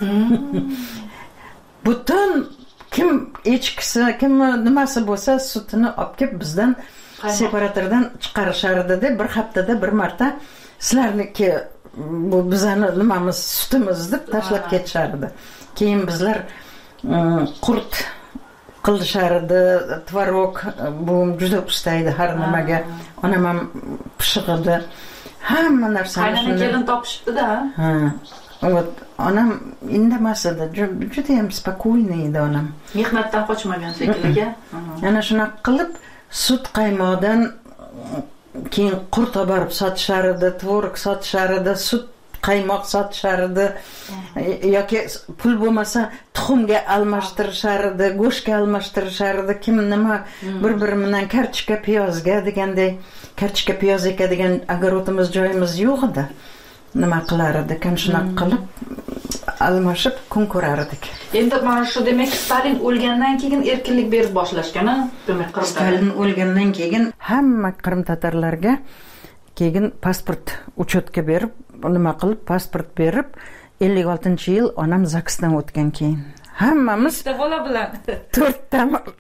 Butun kim echkisi, kim nimasi bo'lsa sutini olib kelib bizdan separatordan chiqarishardi deb bir haftada bir marta sizlarniki bu bizani nimamiz sutimiz deb tashlab ketishardi. Keyin bizlar qurt qilishardi, tvorog, bu juda usta edi har nimaga. Onam ham pishiq edi. Hamma narsani qaynona kelin topishibdi-da. Ha. Вот, onam indamas edi, juda ham spokойный edi onam. Mehnatdan qochmagan shekilliga. Ana shunaqa qilib sut qaymoqdan keyin qurt olib borib sotishar edi, tvorog sotishar edi, sut qaymoq sotishar edi. Yoki pul bo'lmasa tuxumga almashtirishar edi, go'shtga almashtirishar edi. Kim nima bir-biri bilan kartoshka piyozga deganday, kartoshka piyoz ekadigan огородimiz joyimiz yo'q edi. Nima qilar edik, shunaqa qilib almashib kun ko'rar edik. Endi mana shu demak Stalin o'lgandan keyin erkinlik berib boshlashgan, demak Stalin o'lgandan keyin hamma Qrim tatarlarga keyin pasport uchotka berib, nima qilib pasport berib 56-yil onam zaksdan o'tgan keyin hammamiz bola bilan 4ta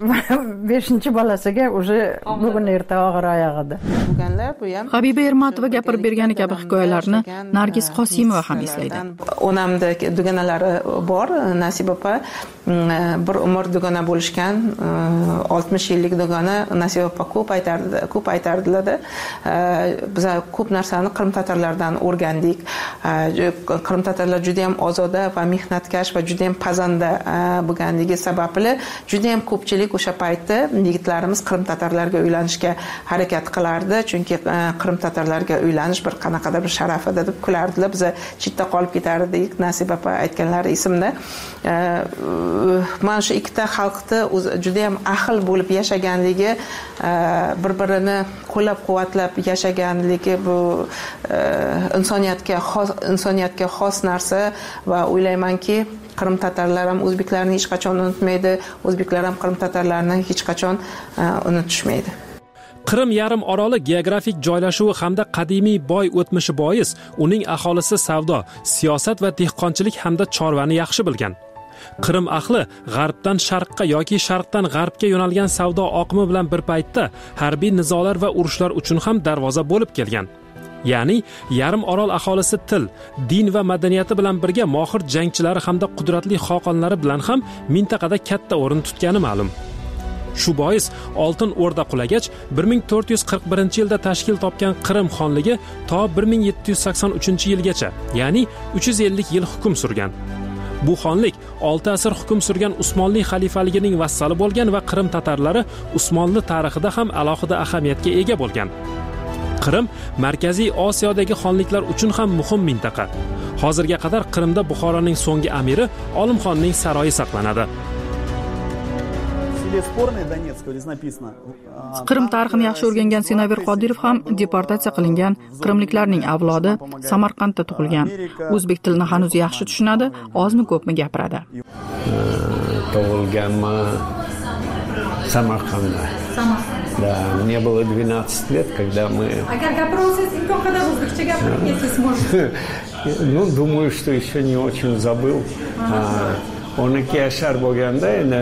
5-bolasiga уже bugun erta og'ir oyog'ida. Habiba Ermatova gapirib bergani kabi hikoyalarni Nargiz Qosimova ham eslaydi. Onamda dugonalari bor, Nasiba opa bir umr dugona bo'lishgan, 60 yillik dugona. Nasiba opa ko'p aytardilar-da. Biz ko'p narsani Qrim tatarlardan o'rgandik. Qrim tatarlar juda ham ozoda va mehnatkash va juda ham pazanda bo'lganligi sababli juda ham ko'pchilik o'sha paytda yigitlarimiz Qrim tatarlarga uylanishga harakat qilardi, chunki Qrim tatarlarga uylanish bir qanaqadir bir sharaf edi deb kulardilar. Biz chetda qolib ketardik. Nasiba opa aytganlari esimda. Mana shu ikkita xalqda juda ham ahil bo'lib yashaganligi, bir-birini qo'llab-quvvatlab yashaganligi bu insoniyatga xos narsa va o'ylaymanki Qrim tatarlar ham o'zbeklarni hech qachon unutmaydi, o'zbeklar ham Qrim tatarlarni hech qachon unutishmaydi. Qrim yarim oroli geografik joylashuvi hamda qadimiy boy o'tmishi bois uning aholisi savdo, siyosat va dehqonchilik hamda chorvani yaxshi bilgan. Qrim ahli g'arbdan sharqqa yoki sharqdan g'arbga yo'nalgan savdo oqimi bilan bir paytda harbiy nizolar va urushlar uchun ham darvoza bo'lib kelgan. Ya'ni yarim orol aholisi til, din va madaniyati bilan birga mohir jangchilari hamda qudratli xoqonlari bilan ham mintaqada katta o'rin tutgani ma'lum. Shu bois Oltin O'rda qulagach 1441-yilda tashkil topgan Qrim xonligi to 1783-yilgacha, ya'ni 350 yil hukm surgan. Bu xonlik 6 asr hukm surgan Usmonli xalifaligining vassali bo'lgan va Qrim tatarlari Usmonli tarixida ham alohida ahamiyatga ega bo'lgan. Qrim Markaziy Osiyodagi xonliklar uchun ham muhim mintaqa. Hozirga qadar Qrimda Buxoroning so'nggi amiri Olimxonning saroyi saqlanadi. Qrim tarixini yaxshi o'rgangan Senaver Qodirov ham deportatsiya qilingan qrimliklarning avlodi Samarqandda tug'ilgan. O'zbek tilini hanuz yaxshi tushunadi, ozmi ko'pmi gapiradi. Tug'ilganman Samarqandda. Да, мне было 12 лет, когда мы... Ну, думаю, что еще не очень забыл. 12 yashar bo'lganda, endi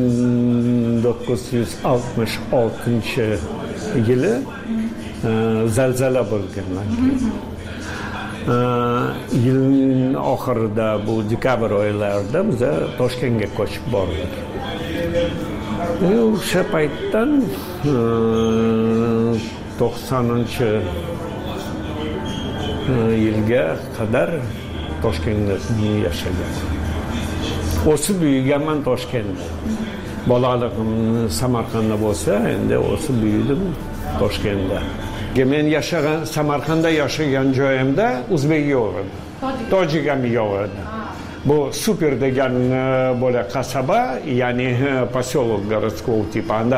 1966-yili zalzala bo'lgan. Yilning oxirida, bu dekabr oylarida biz Toshkentga ko'chib bordik. O'sha paytdan 90-yilga qadar Toshkentda yashagan. O'sib büyüganman Toshkentda. Bolaligim Samarqandda bo'lsa, endi o'sib büyüdim Toshkentda. Men Samarqandda yashagan joyimda o'zbek yo'q edi. Tojik ham yo'q edi. bu super degan böyle kasaba, ya'ni поселок городского типа, anda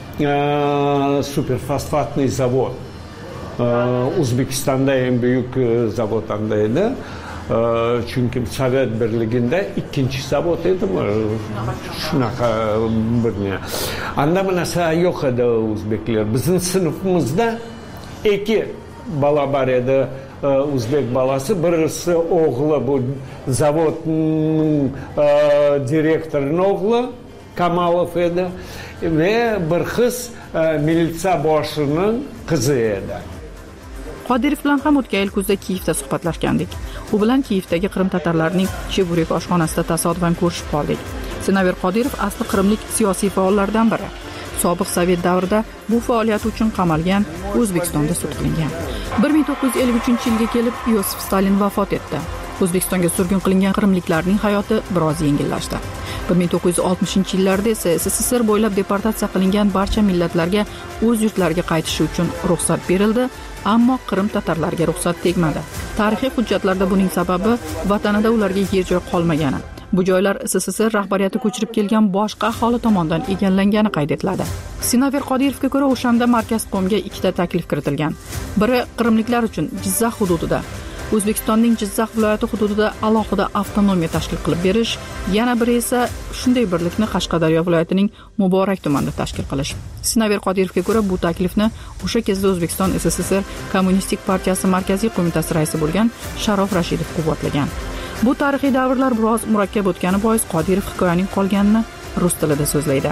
super fosfatный завод. O'zbekistonda eng büyük zavod anda edi. Chunki Sovet birligida ikkinchi zavod edimi? Shunaqa bir anda bu narsa yo'q edi o'zbeklar. Bizning sinfimizda ikki bola bor edi, o'zbek bolasi. Birisi o'g'li bu zavodning direktorining o'g'li Kamalov edi ve bir qiz militsiya boshining qizi edi. Qodirov bilan ham o'tgan yil kuzda Kiyevda suhbatlashgandik. U bilan Kiyevdagi Qrim tatarlarining Cheburek oshxonasida tasodifan ko'rishib qoldik. Sinaver Qodirov asli qrimlik siyosiy faollardan biri. Sobiq Sovet davrida bu faoliyati uchun qamalgan, O'zbekistonda sud qilingan. 1953-yilga kelib Yosif Stalin vafot etdi. O'zbekistonga surgun qilingan qrimliklarning hayoti biroz yengillashdi. 1960-yillarda esa SSSR bo'ylab deportatsiya qilingan barcha millatlarga o'z yurtlariga qaytishi uchun ruxsat berildi, ammo Qrim tatarlariga ruxsat tegmadi. Tarixiy hujjatlarda buning sababi vatanida ularga yer joy qolmagani. Bu joylar SSSR rahbariyati ko'chirib kelgan boshqa aholi tomonidan egallangani qayd etiladi. Sinaver Qodirovga ko'ra, o'shanda Markazqomga ikkita taklif kiritilgan. Biri qrimliklar uchun Jizzax hududida, O'zbekistonning Jizzax viloyati hududida alohida avtonomiya tashkil qilib berish, yana biri esa shunday birlikni Qashqadaryo viloyatining Muborak tumanida tashkil qilish. Sinaver Qodirovga ko'ra, bu taklifni o'sha kezda O'zbekiston SSSR Kommunistik partiyasi markaziy qo'mitasi raisi bo'lgan Sharof Rashidov quvvatlagan. Bu tarixiy davrlar biroz murakkab o'tgani bois Qodirov hikoyaning qolganini rus tilida so'zlaydi.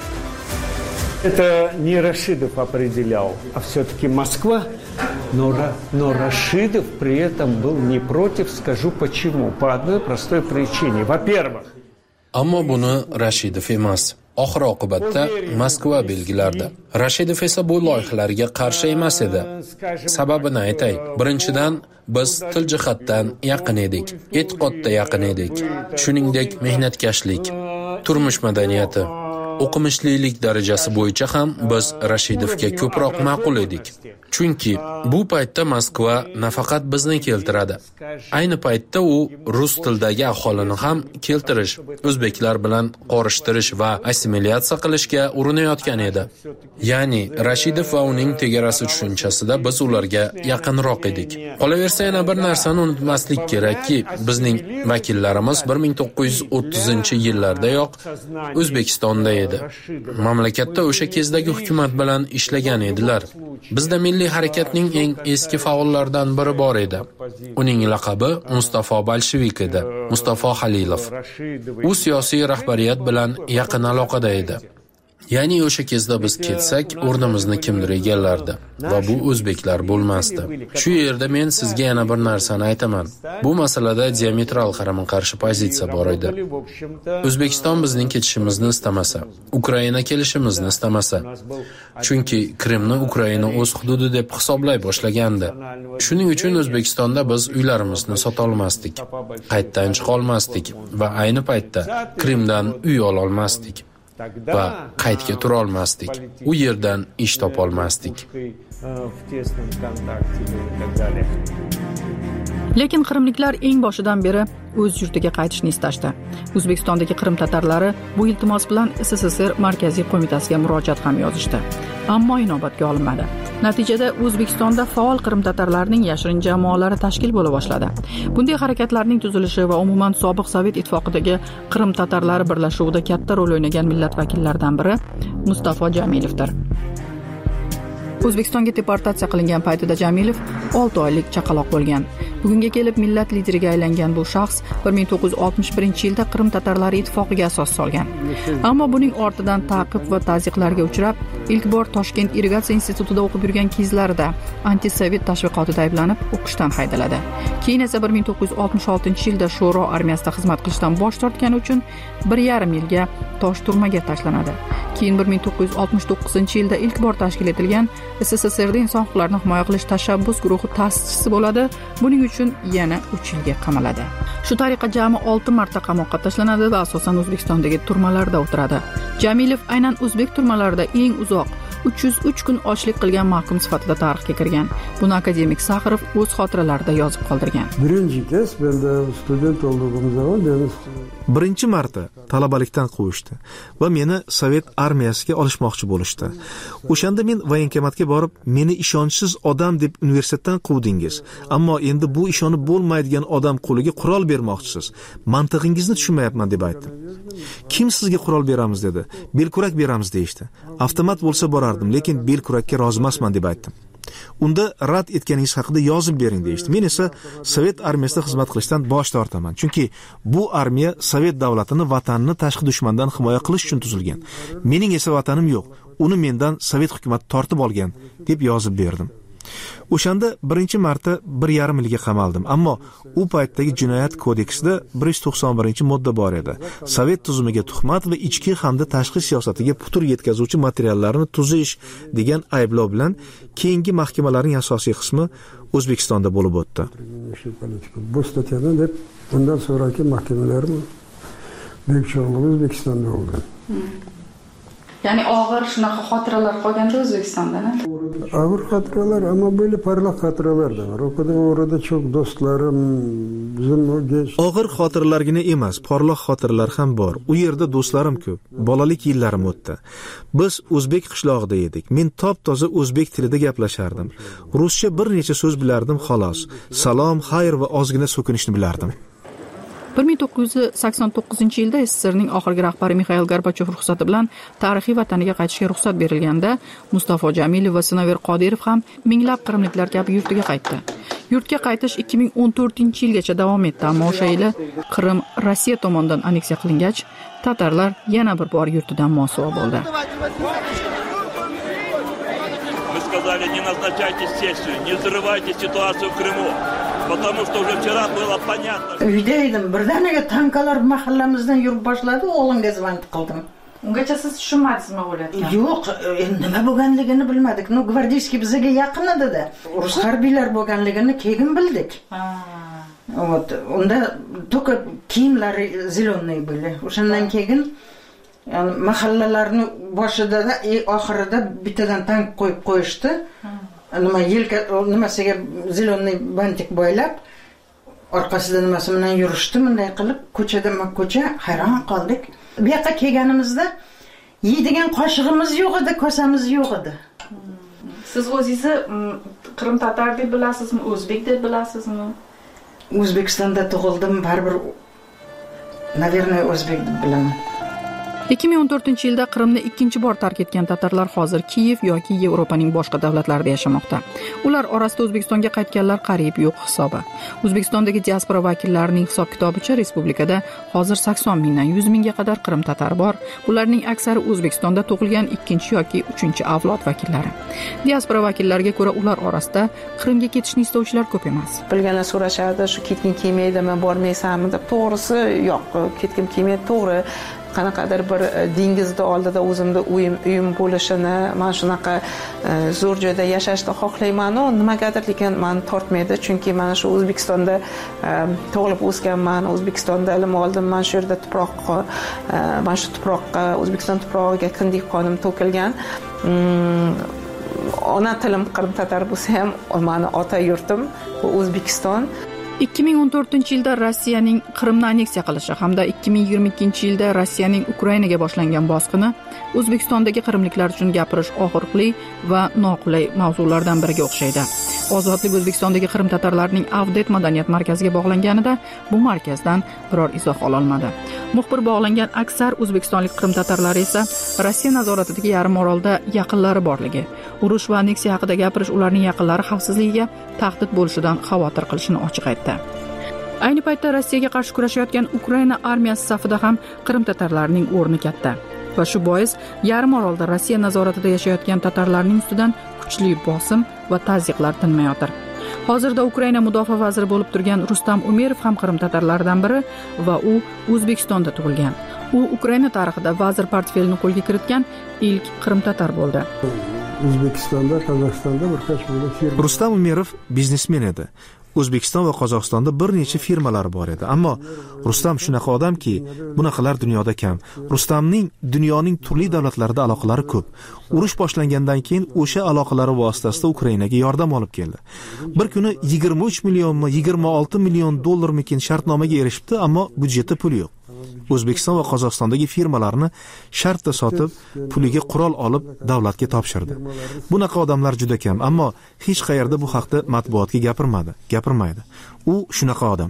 Это не Рашидов определял, а все-таки Москва. Но Рашидов при этом был не против, скажу почему. По одной простой причине. Во-первых, ammo buni Rashidov emas, oxir oqibatda Moskva belgilardi. Rashidov esa bu loyihalarga qarshi emas edi. Sababini aytay. Birinchidan, biz til jihatdan yaqin edik, e'tiqodda yaqin edik. Shuningdek, mehnatkashlik, turmush madaniyati, o'qimishlilik darajasi bo'yicha ham biz Rashidovga ko'proq ma'qul edik. Chunki bu paytda Moskva nafaqat bizni keltiradi. Ayni paytda u rus tilidagi aholini ham keltirish, o'zbeklar bilan qorishtirish va assimilyatsiya qilishga urinayotgan edi. Ya'ni Rashidov va uning tegarasi tushunchasida biz ularga yaqinroq edik. Qolaversa, yana bir narsani unutmaslik kerakki, bizning vakillarimiz 1930-yillardayoq O'zbekistonda edi. Mamlakatda o'sha kezdagi hukumat bilan ishlagan edilar. Bizda milliy harakatning eng eski faollaridan biri bor edi. Uning laqabi Mustafo Bolshevik edi, Mustafo Halilov. U siyosiy rahbariyat bilan yaqin aloqada edi. Ya'ni o'sha kezda biz ketsak, o'rnimizni kimdir egallardi va bu o'zbeklar bo'lmasdi. Shu yerda men sizga yana bir narsani aytaman. Bu masalada diametral qarama-qarshi pozitsiya bor edi. O'zbekiston bizning ketishimizni istamasa, Ukraina kelishimizni istamasa, chunki Qrimni Ukraina o'z hududi deb hisoblay boshlagandi. Shuning uchun O'zbekistonda biz uylarimizni sota olmasdik, qaytdan chiqa olmasdik va ayni paytda Qrimdan uy ola olmasdik. Va qaytga tura olmasdik. U yerdan ish topa olmasdik. Lekin qrimliklar eng boshidan beri o'z yurtiga qaytishni istashdi. O'zbekistondagi Qrim tatarlari bu iltimos bilan SSSR markaziy qo'mitasiga murojaat ham yozishdi. Ammo inobatga olinmadi. Natijada O'zbekistonda faol Qrim tatarlarining yashirin jamoalari tashkil bo'la boshladi. Bunday harakatlarning tuzilishi va umuman sobiq Sovet ittifoqidagi Qrim tatarlari birlashuvida katta rol o'ynagan millat vakillaridan biri Mustafo Jamilovdir. O'zbekistonga deportatsiya qilingan paytida Jamilov 6 oylik chaqaloq bo'lgan. Bugunga kelib millat lideriga aylangan bu shaxs 1961-yilda Qrim tatarlari ittifoqiga asos solgan. Ammo buning ortidan ta'qib va tazyiqlarga uchrab, ilk bor Toshkent irrigatsiya institutida o'qib yurgan kezlarida antisovet tashviqotida ayblanib, o'qishdan haydaladi. Keyin esa 1966-yilda Sho'ro armiyasida xizmat qilishdan bosh tortgani uchun 1,5 yilga tosh turmaga tashlanadi. Keyin 1969-yilda ilk bor tashkil etilgan SSSRda inson huquqlarini himoya qilish tashabbus guruhi ta'sischisi bo'ladi. Buning uchun yana 3 yilga qamaladi. Shu tariqa jami 6 marta qamoqqa tashlanadi va asosan O'zbekistondagi turmalarda o'tiradi. Jamilov aynan o'zbek turmalarida eng uzoq 303 kun ochlik qilgan mahkum sifatida tarixga kirgan. Buni akademik Saxarov o'z xotiralarida yozib qoldirgan. Birinchi marta talabalikdan quvishdi va meni Sovet armiyasiga olishmoqchi bo'lishdi. O'shanda men voyenkomatga borib, meni ishonchsiz odam deb universitetdan quvdingiz, ammo endi bu ishonib bo'lmaydigan odam qo'liga qurol bermoqchisiz. Mantig'ingizni tushunmayapman deb aytdim. Kim sizga qurol beramiz dedi. Belkurak beramiz deyishdi. Avtomat bo'lsa borardim, lekin belkurakka rozi emasman deb aytdim. Unda rad etganingiz haqida yozib bering deyishdi. Men esa Sovet armiyasida xizmat qilishdan bosh tortaman. Chunki bu armiya Sovet davlatini, vatanini tashqi dushmandan himoya qilish uchun tuzilgan. Mening esa vatanim yo'q. Uni mendan Sovet hukumati tortib olgan deb yozib berdim. O'shanda birinchi marta 1,5 yilga qamaldim, ammo u paytdagi jinoyat kodeksida 191-modda bor edi. Sovet tuzumiga tuhmat va ichki hamda tashqi siyosatiga putur yetkazuvchi materiallarni tuzish degan ayblov bilan keyingi mahkamalarning asosiy qismi O'zbekistonda bo'lib o'tdi. Bu statyadan deb bundan sonraki mahkamalarimiz büyük çoğunluğu O'zbekistonda bo'lgan. Ya'ni og'ir shunaqa xotiralar qolganda O'zbekistondan. Ağır xotiralar ama böyle parlak xotiralar da var. Orada çok dostlarım, bizim o genç. Og'ir xotiralargina emas, porloq xotiralar ham bor. U yerda do'stlarim ko'p. Bolalik yillarim o'tdi. Biz o'zbek qishlog'ida edik. Men top-toza o'zbek tilida gaplashardim. Ruscha bir necha so'z bilardim xolos. Salom, xayr va ozgina so'kinishni bilardim. 1989-yilda SSRning oxirgi rahbari Mikhail Gorbachov ruxsati bilan tarixiy vataniga qaytishga ruxsat berilganda Mustafo Jamilov va Sinover Qodirov ham minglab qrimliklar kabi yurtiga qaytdi. Yurtga qaytish 2014-yilgacha davom etdi, ammo o'sha yili Qrim Rossiya tomonidan anneksiya qilingach, tatarlar yana bir bor yurtidan mosuvo bo'ldi. Мы сказали, не назначайте сессию, не взрывайте ситуацию в Крыму. Потому что уже вчера было понятно. Uyda edim, birdaniga tankalar mahallamizdan yurib boshladi, o'g'limga zvont qildim. Ungacha siz tushunmadingizmi bo'layotgan? Yo'q, nima bo'lganligini bilmadik. No, gvardiyskiy bizga yaqin edi-da. Rus harbiylar bo'lganligini keyin bildik. Вот, unda только kiyimlari zelenoy bo'ldi. O'shandan keyin yani mahallalarni boshida da oxirida bittadan tank qo'yib qo'yishdi. Nima yelka nimasiga zelenoy bantik bo'ylab orqasida nimasi bilan yurishdi, bunday qilib ko'cha hayron qoldik. Bu yoqqa kelganimizda yeydigan qoshig'imiz yo'q edi, kosamiz yo'q edi. Siz o'zingizni Qrim tatar deb bilasizmi, o'zbek deb bilasizmi? O'zbekistonda tug'ildim, baribir navernoy o'zbek deb bilaman. 2014-yilda Qrimni ikkinchi bor tark etgan tatarlar hozir Kiyev yoki Yevropaning boshqa davlatlarida yashamoqda. Ular orasida O'zbekistonga qaytganlar qariyb yo'q hisobi. O'zbekistondagi diaspora vakillarining hisob-kitobicha respublikada hozir 80 mingdan 100 mingga qadar Qrim tatari bor. Ularning aksari O'zbekistonda tug'ilgan ikkinchi yoki uchinchi avlod vakillari. Diaspora vakillariga ko'ra ular orasida Qrimga ketishni istovchilar ko'p emas. Bilgani so'rashadi, shu ketgim kelmaydimi, bormaysanmi deb. To'g'risi, yo'q, ketgim kelmaydi, to'g'ri. Qanaqadir bir dengizda oldida o'zimda uyim bo'lishini, men shunaqa zo'r joyda yashashni xohlayman-u, nimagadir lekin meni tortmaydi, chunki men shu O'zbekistonda tug'ilib o'sganman, O'zbekistonda ilm oldim, men shu yerda men shu tuproqqa, O'zbekiston tuprog'iga kindik qonim to'kilgan. Ona tilim Qrim tatar bo'lsa ham, meni ota yurtim bu O'zbekiston. 2014-yilda Rossiyaning Qrimni anneksiya qilishi hamda 2022-yilda Rossiyaning Ukrainaga boshlangan bosqini O'zbekistondagi qrimliklar uchun gapirish og'riqli va noqulay mavzulardan biriga o'xshaydi. Ozodlik O'zbekistondagi Qrim tatarlarining Avdet madaniyat markaziga bog'langanida bu markazdan biror izoh ololmadi. Muxbir bog'langan aksar o'zbekistonlik Qrim tatarlari esa Rossiya nazoratidagi yarim orolda yaqinlari borligi, urush va anneksiya haqida gapirish ularning yaqinlari xavfsizligiga tahdid bo'lishidan xavotir qilishini ochiq aytdi. Ayni paytda Rossiyaga qarshi kurashayotgan Ukraina armiyasi safida ham Qrim tatarlarining o'rni katta. Va shu bois yarim orolda Rossiya nazoratida yashayotgan tatarlarning ustidan kuchli bosim va tazyiqlar tinmayotir. Hozirda Ukraina mudofaa vaziri bo'lib turgan Rustam Umerov ham Qrim tatarlaridan biri va u O'zbekistonda tug'ilgan. U Ukraina tarixida vazir portfelini qo'lga kiritgan ilk Qrim tatar bo'ldi. O'zbekistonda, Qozog'istonda bir qancha Rustam Umerov biznesmen edi. O'zbekiston va Qozog'istonda bir necha firmalar bor edi, ammo Rustam shunaqa odamki, bunaqalar dunyoda kam. Rustamning dunyoning turli davlatlarida aloqalari ko'p. Urush boshlangandan keyin o'sha aloqalari vositasida Ukrainaga yordam olib keldi. Bir kuni 23 millionmi, 26 million dollarmikin shartnomaga erishibdi, ammo budjetda pul yo'q. O'zbekiston va Qozog'istondagi firmalarni shartda sotib, puliga qurol olib davlatga topshirdi. Bunaqa odamlar juda kam, ammo hech qayerda bu haqda matbuotga gapirmaydi. U shunaqa odam.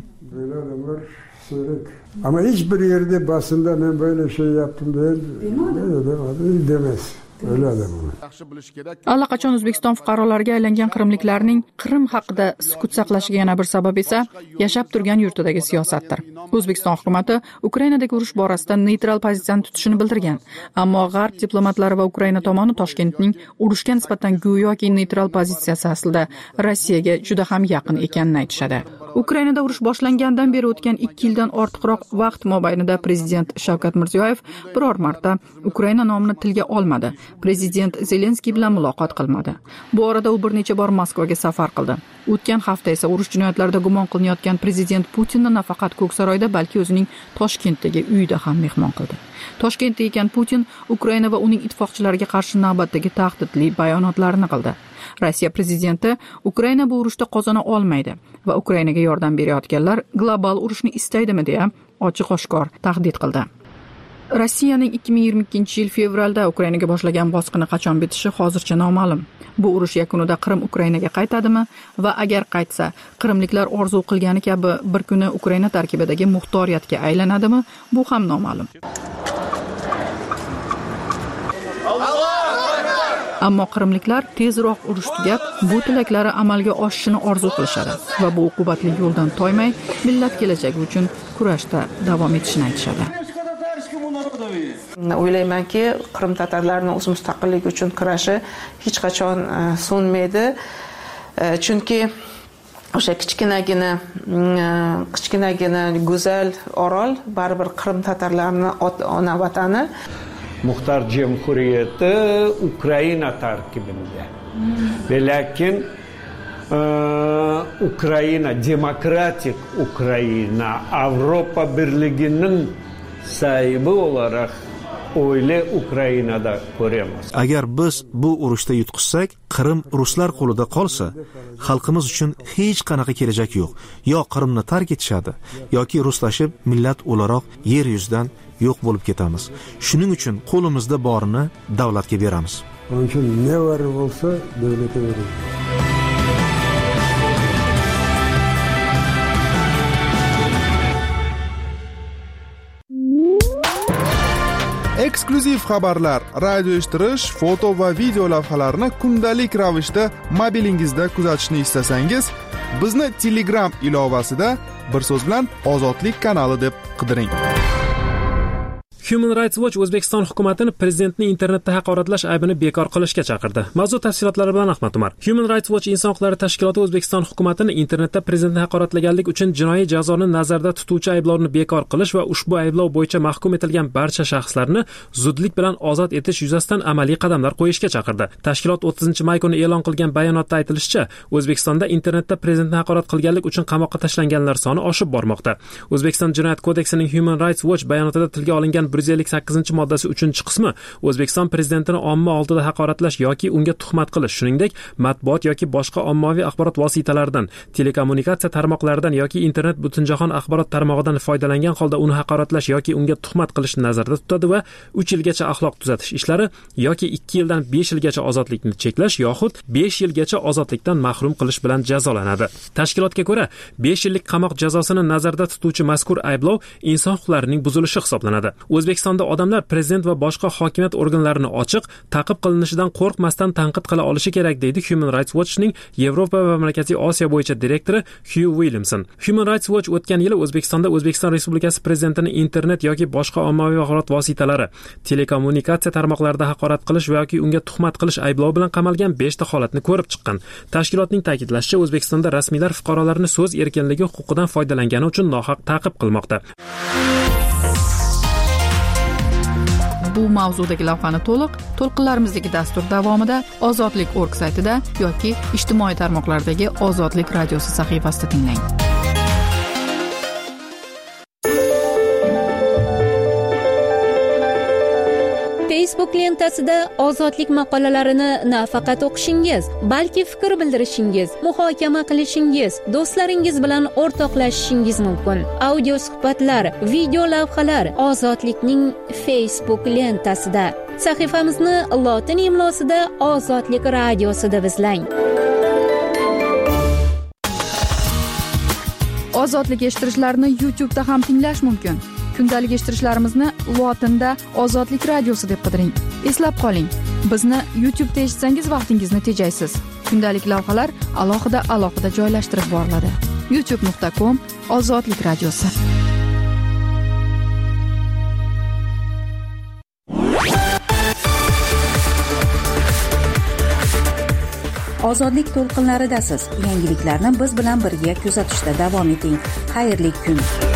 Ama hiçbir yerde basında ben böyle şey yaptım demez. Öyle adam bu. Allaqachon O'zbekiston fuqarolariga aylangan qrimliklarning Qrim haqida sukut saqlashiga yana bir sabab esa yashab turgan yurtidagi siyosatdir. O'zbekiston hukumatı Ukrainadagi urush borasida neytral pozitsiyani tutishini bildirgan, ammo G'arb diplomatlari va Ukraina tomoni Toshkentning urushga nisbatan go'yoki neytral pozitsiyasi aslida Rossiyaga juda ham yaqin ekanini aytishadi. Ukrainada urush boshlangandan beri o'tgan 2 yildan ortiqroq vaqt mobaynida prezident Shavkat Mirziyoyev biror marta Ukraina nomini tilga olmadi. Prezident Zelenskiy bilan muloqot qilmadi. Bu orada u bir necha bor Moskvaga safar qildi. O'tgan hafta esa urush jinoyatlarida gumon qilinayotgan prezident Putinni nafaqat Ko'ksaroyda, balki o'zining Toshkentdagi uyida ham mehmon qildi. Toshkentda ekan Putin Ukraina va uning ittifoqchilariga qarshi navbatdagi tahdidli bayonotlarni qildi. Rossiya prezidenti Ukraina bu urushda qozona olmaydi va Ukrainaga yordam berayotganlar global urushni istaydimi deya ochiq-oshkor tahdid qildi. Rossiyaning 2022-yil fevralda Ukrainaga boshlagan bosqini qachon bitishi hozircha noma'lum. Bu urush yakunida Qrim Ukrainaga qaytadimi va agar qaytsa, qrimliklar orzu qilgani kabi bir kuni Ukraina tarkibidagi muxtoriyatga aylanadimi? Bu ham noma'lum. Ammo qrimliklar tezroq urush tugab, bu tilaklari amalga oshishini orzu qilishadi va bu uqubatli yo'ldan toymay, millat kelajagi uchun kurashda davom etishini aytishadi. O'ylaymanki, Qrim tatarlarining o'z mustaqilligi uchun kurashi hech qachon so'nmaydi. Chunki o'sha kichkinagina go'zal orol baribir Qrim tatarlarining ona vatani. Muxtar Cumhuriyeti Ukrayna tarkibinde. Ve lakin Ukrayna, demokratik Ukrayna, Avrupa Birliği'nin sahibi olarak öyle Ukrayna'da ko'ramiz. Agar biz bu urushda yutqizsak, Qrim ruslar qo'lida qolsa, xalqimiz uchun hech qanaqa kelajak yo'q. Yo Qrimni tark etishadi, yoki ruslashib millat o'laroq yer yuzidan yo'q bo'lib ketamiz. Shuning uchun qo'limizda borini davlatga beramiz. Onun için ne var olsa devlete veririz. Eksklyuziv xabarlar, radio eshittirish, foto va video lavhalarni kundalik ravishda mobilingizda kuzatishni istasangiz, bizni Telegram ilovasida bir so'z bilan Ozodlik kanali deb qidiring. Human Rights Watch O'zbekiston hukumatini prezidentning internetda haqoratlash aybini bekor qilishga chaqirdi. Mavzu tafsilotlari bilan Ahmad Umar. Human Rights Watch inson huquqlari tashkiloti O'zbekiston hukumatini internetda prezidentni haqoratlaganlik uchun jinoiy jazoni nazarda tutuvchi ayblovni bekor qilish va ushbu ayblov bo'yicha mahkum etilgan barcha shaxslarni zudlik bilan ozod etish yuzasidan amaliy qadamlar qo'yishga chaqirdi. Tashkilot 30-may kuni e'lon qilgan bayonotda aytilishicha, O'zbekistonda internetda prezidentni haqorat qilganlik uchun qamoqqa tashlanganlar soni oshib bormoqda. O'zbekiston Jinoyat kodeksining Human Rights Watch bayonotida tilga olingan 158-moddasi 3-qismi O'zbekiston prezidentini omma oldida haqoratlash yoki unga tuhmat qilish, shuningdek matbuot yoki boshqa ommaviy axborot vositalaridan, telekommunikatsiya tarmoqlaridan yoki internet butunjahon axborot tarmog'idan foydalangan holda uni haqoratlash yoki unga tuhmat qilishni nazarda tutadi va 3 yilgacha axloq tuzatish ishlari yoki 2 yildan 5 yilgacha ozodlikni cheklash yoxud 5 yilgacha ozodlikdan mahrum qilish bilan jazolanadi. Tashkilotga ko'ra, 5 yillik qamoq jazosini nazarda tutuvchi mazkur ayblov inson huquqlarining buzilishi hisoblanadi. O'zbekistonda odamlar prezident va boshqa hokimiyat organlarini ochiq, ta'qib qilinishidan qo'rqmasdan tanqid qila olishi kerak, deydi Human Rights Watchning Yevropa va Markaziy Osiyo bo'yicha direktori Hugh Williamson. Human Rights Watch o'tgan yili O'zbekistonda O'zbekiston Respublikasi prezidentini internet yoki boshqa ommaviy axborot vositalari, telekommunikatsiya tarmoqlarida haqorat qilish yoki unga tuhmat qilish ayblovi bilan qamalgan 5 ta holatni ko'rib chiqqan. Tashkilotning ta'kidlashicha, O'zbekistonda rasmiylar fuqarolarni so'z erkinligi huquqidan foydalangani uchun nohaq ta'qib qilmoqda. bu mavzudagi lavhani to'lqinlarimizdagi dastur davomida ozodlik.org saytida yoki ijtimoiy tarmoqlardagi Ozodlik radiosi sahifasida tinglang. Facebook lentasida ozodlik maqolalarini nafaqat o'qishingiz, balki fikr bildirishingiz, muhokama qilishingiz, do'stlaringiz bilan o'rtoqlashishingiz mumkin. Audio suhbatlar, video lavhalar Ozodlikning Facebook lentasida. Sahifamizni lotin imlosida Ozodlik radiosi deb izlang. Ozodlik eshittirishlarni YouTube'da ham tinglash mumkin. Kundalik eshittirishlarimizni lotinda Ozodlik radiosi deb qidiring. Eslab qoling, bizni YouTube'da eshitsangiz vaqtingizni tejaysiz. Kundalik lavhalar alohida joylashtirib boriladi. youtube.com/Ozodlik radiosi. Ozodlik to'lqinlaridasiz. Yangiliklarni biz bilan birga kuzatishda davom eting. Xayrli kun.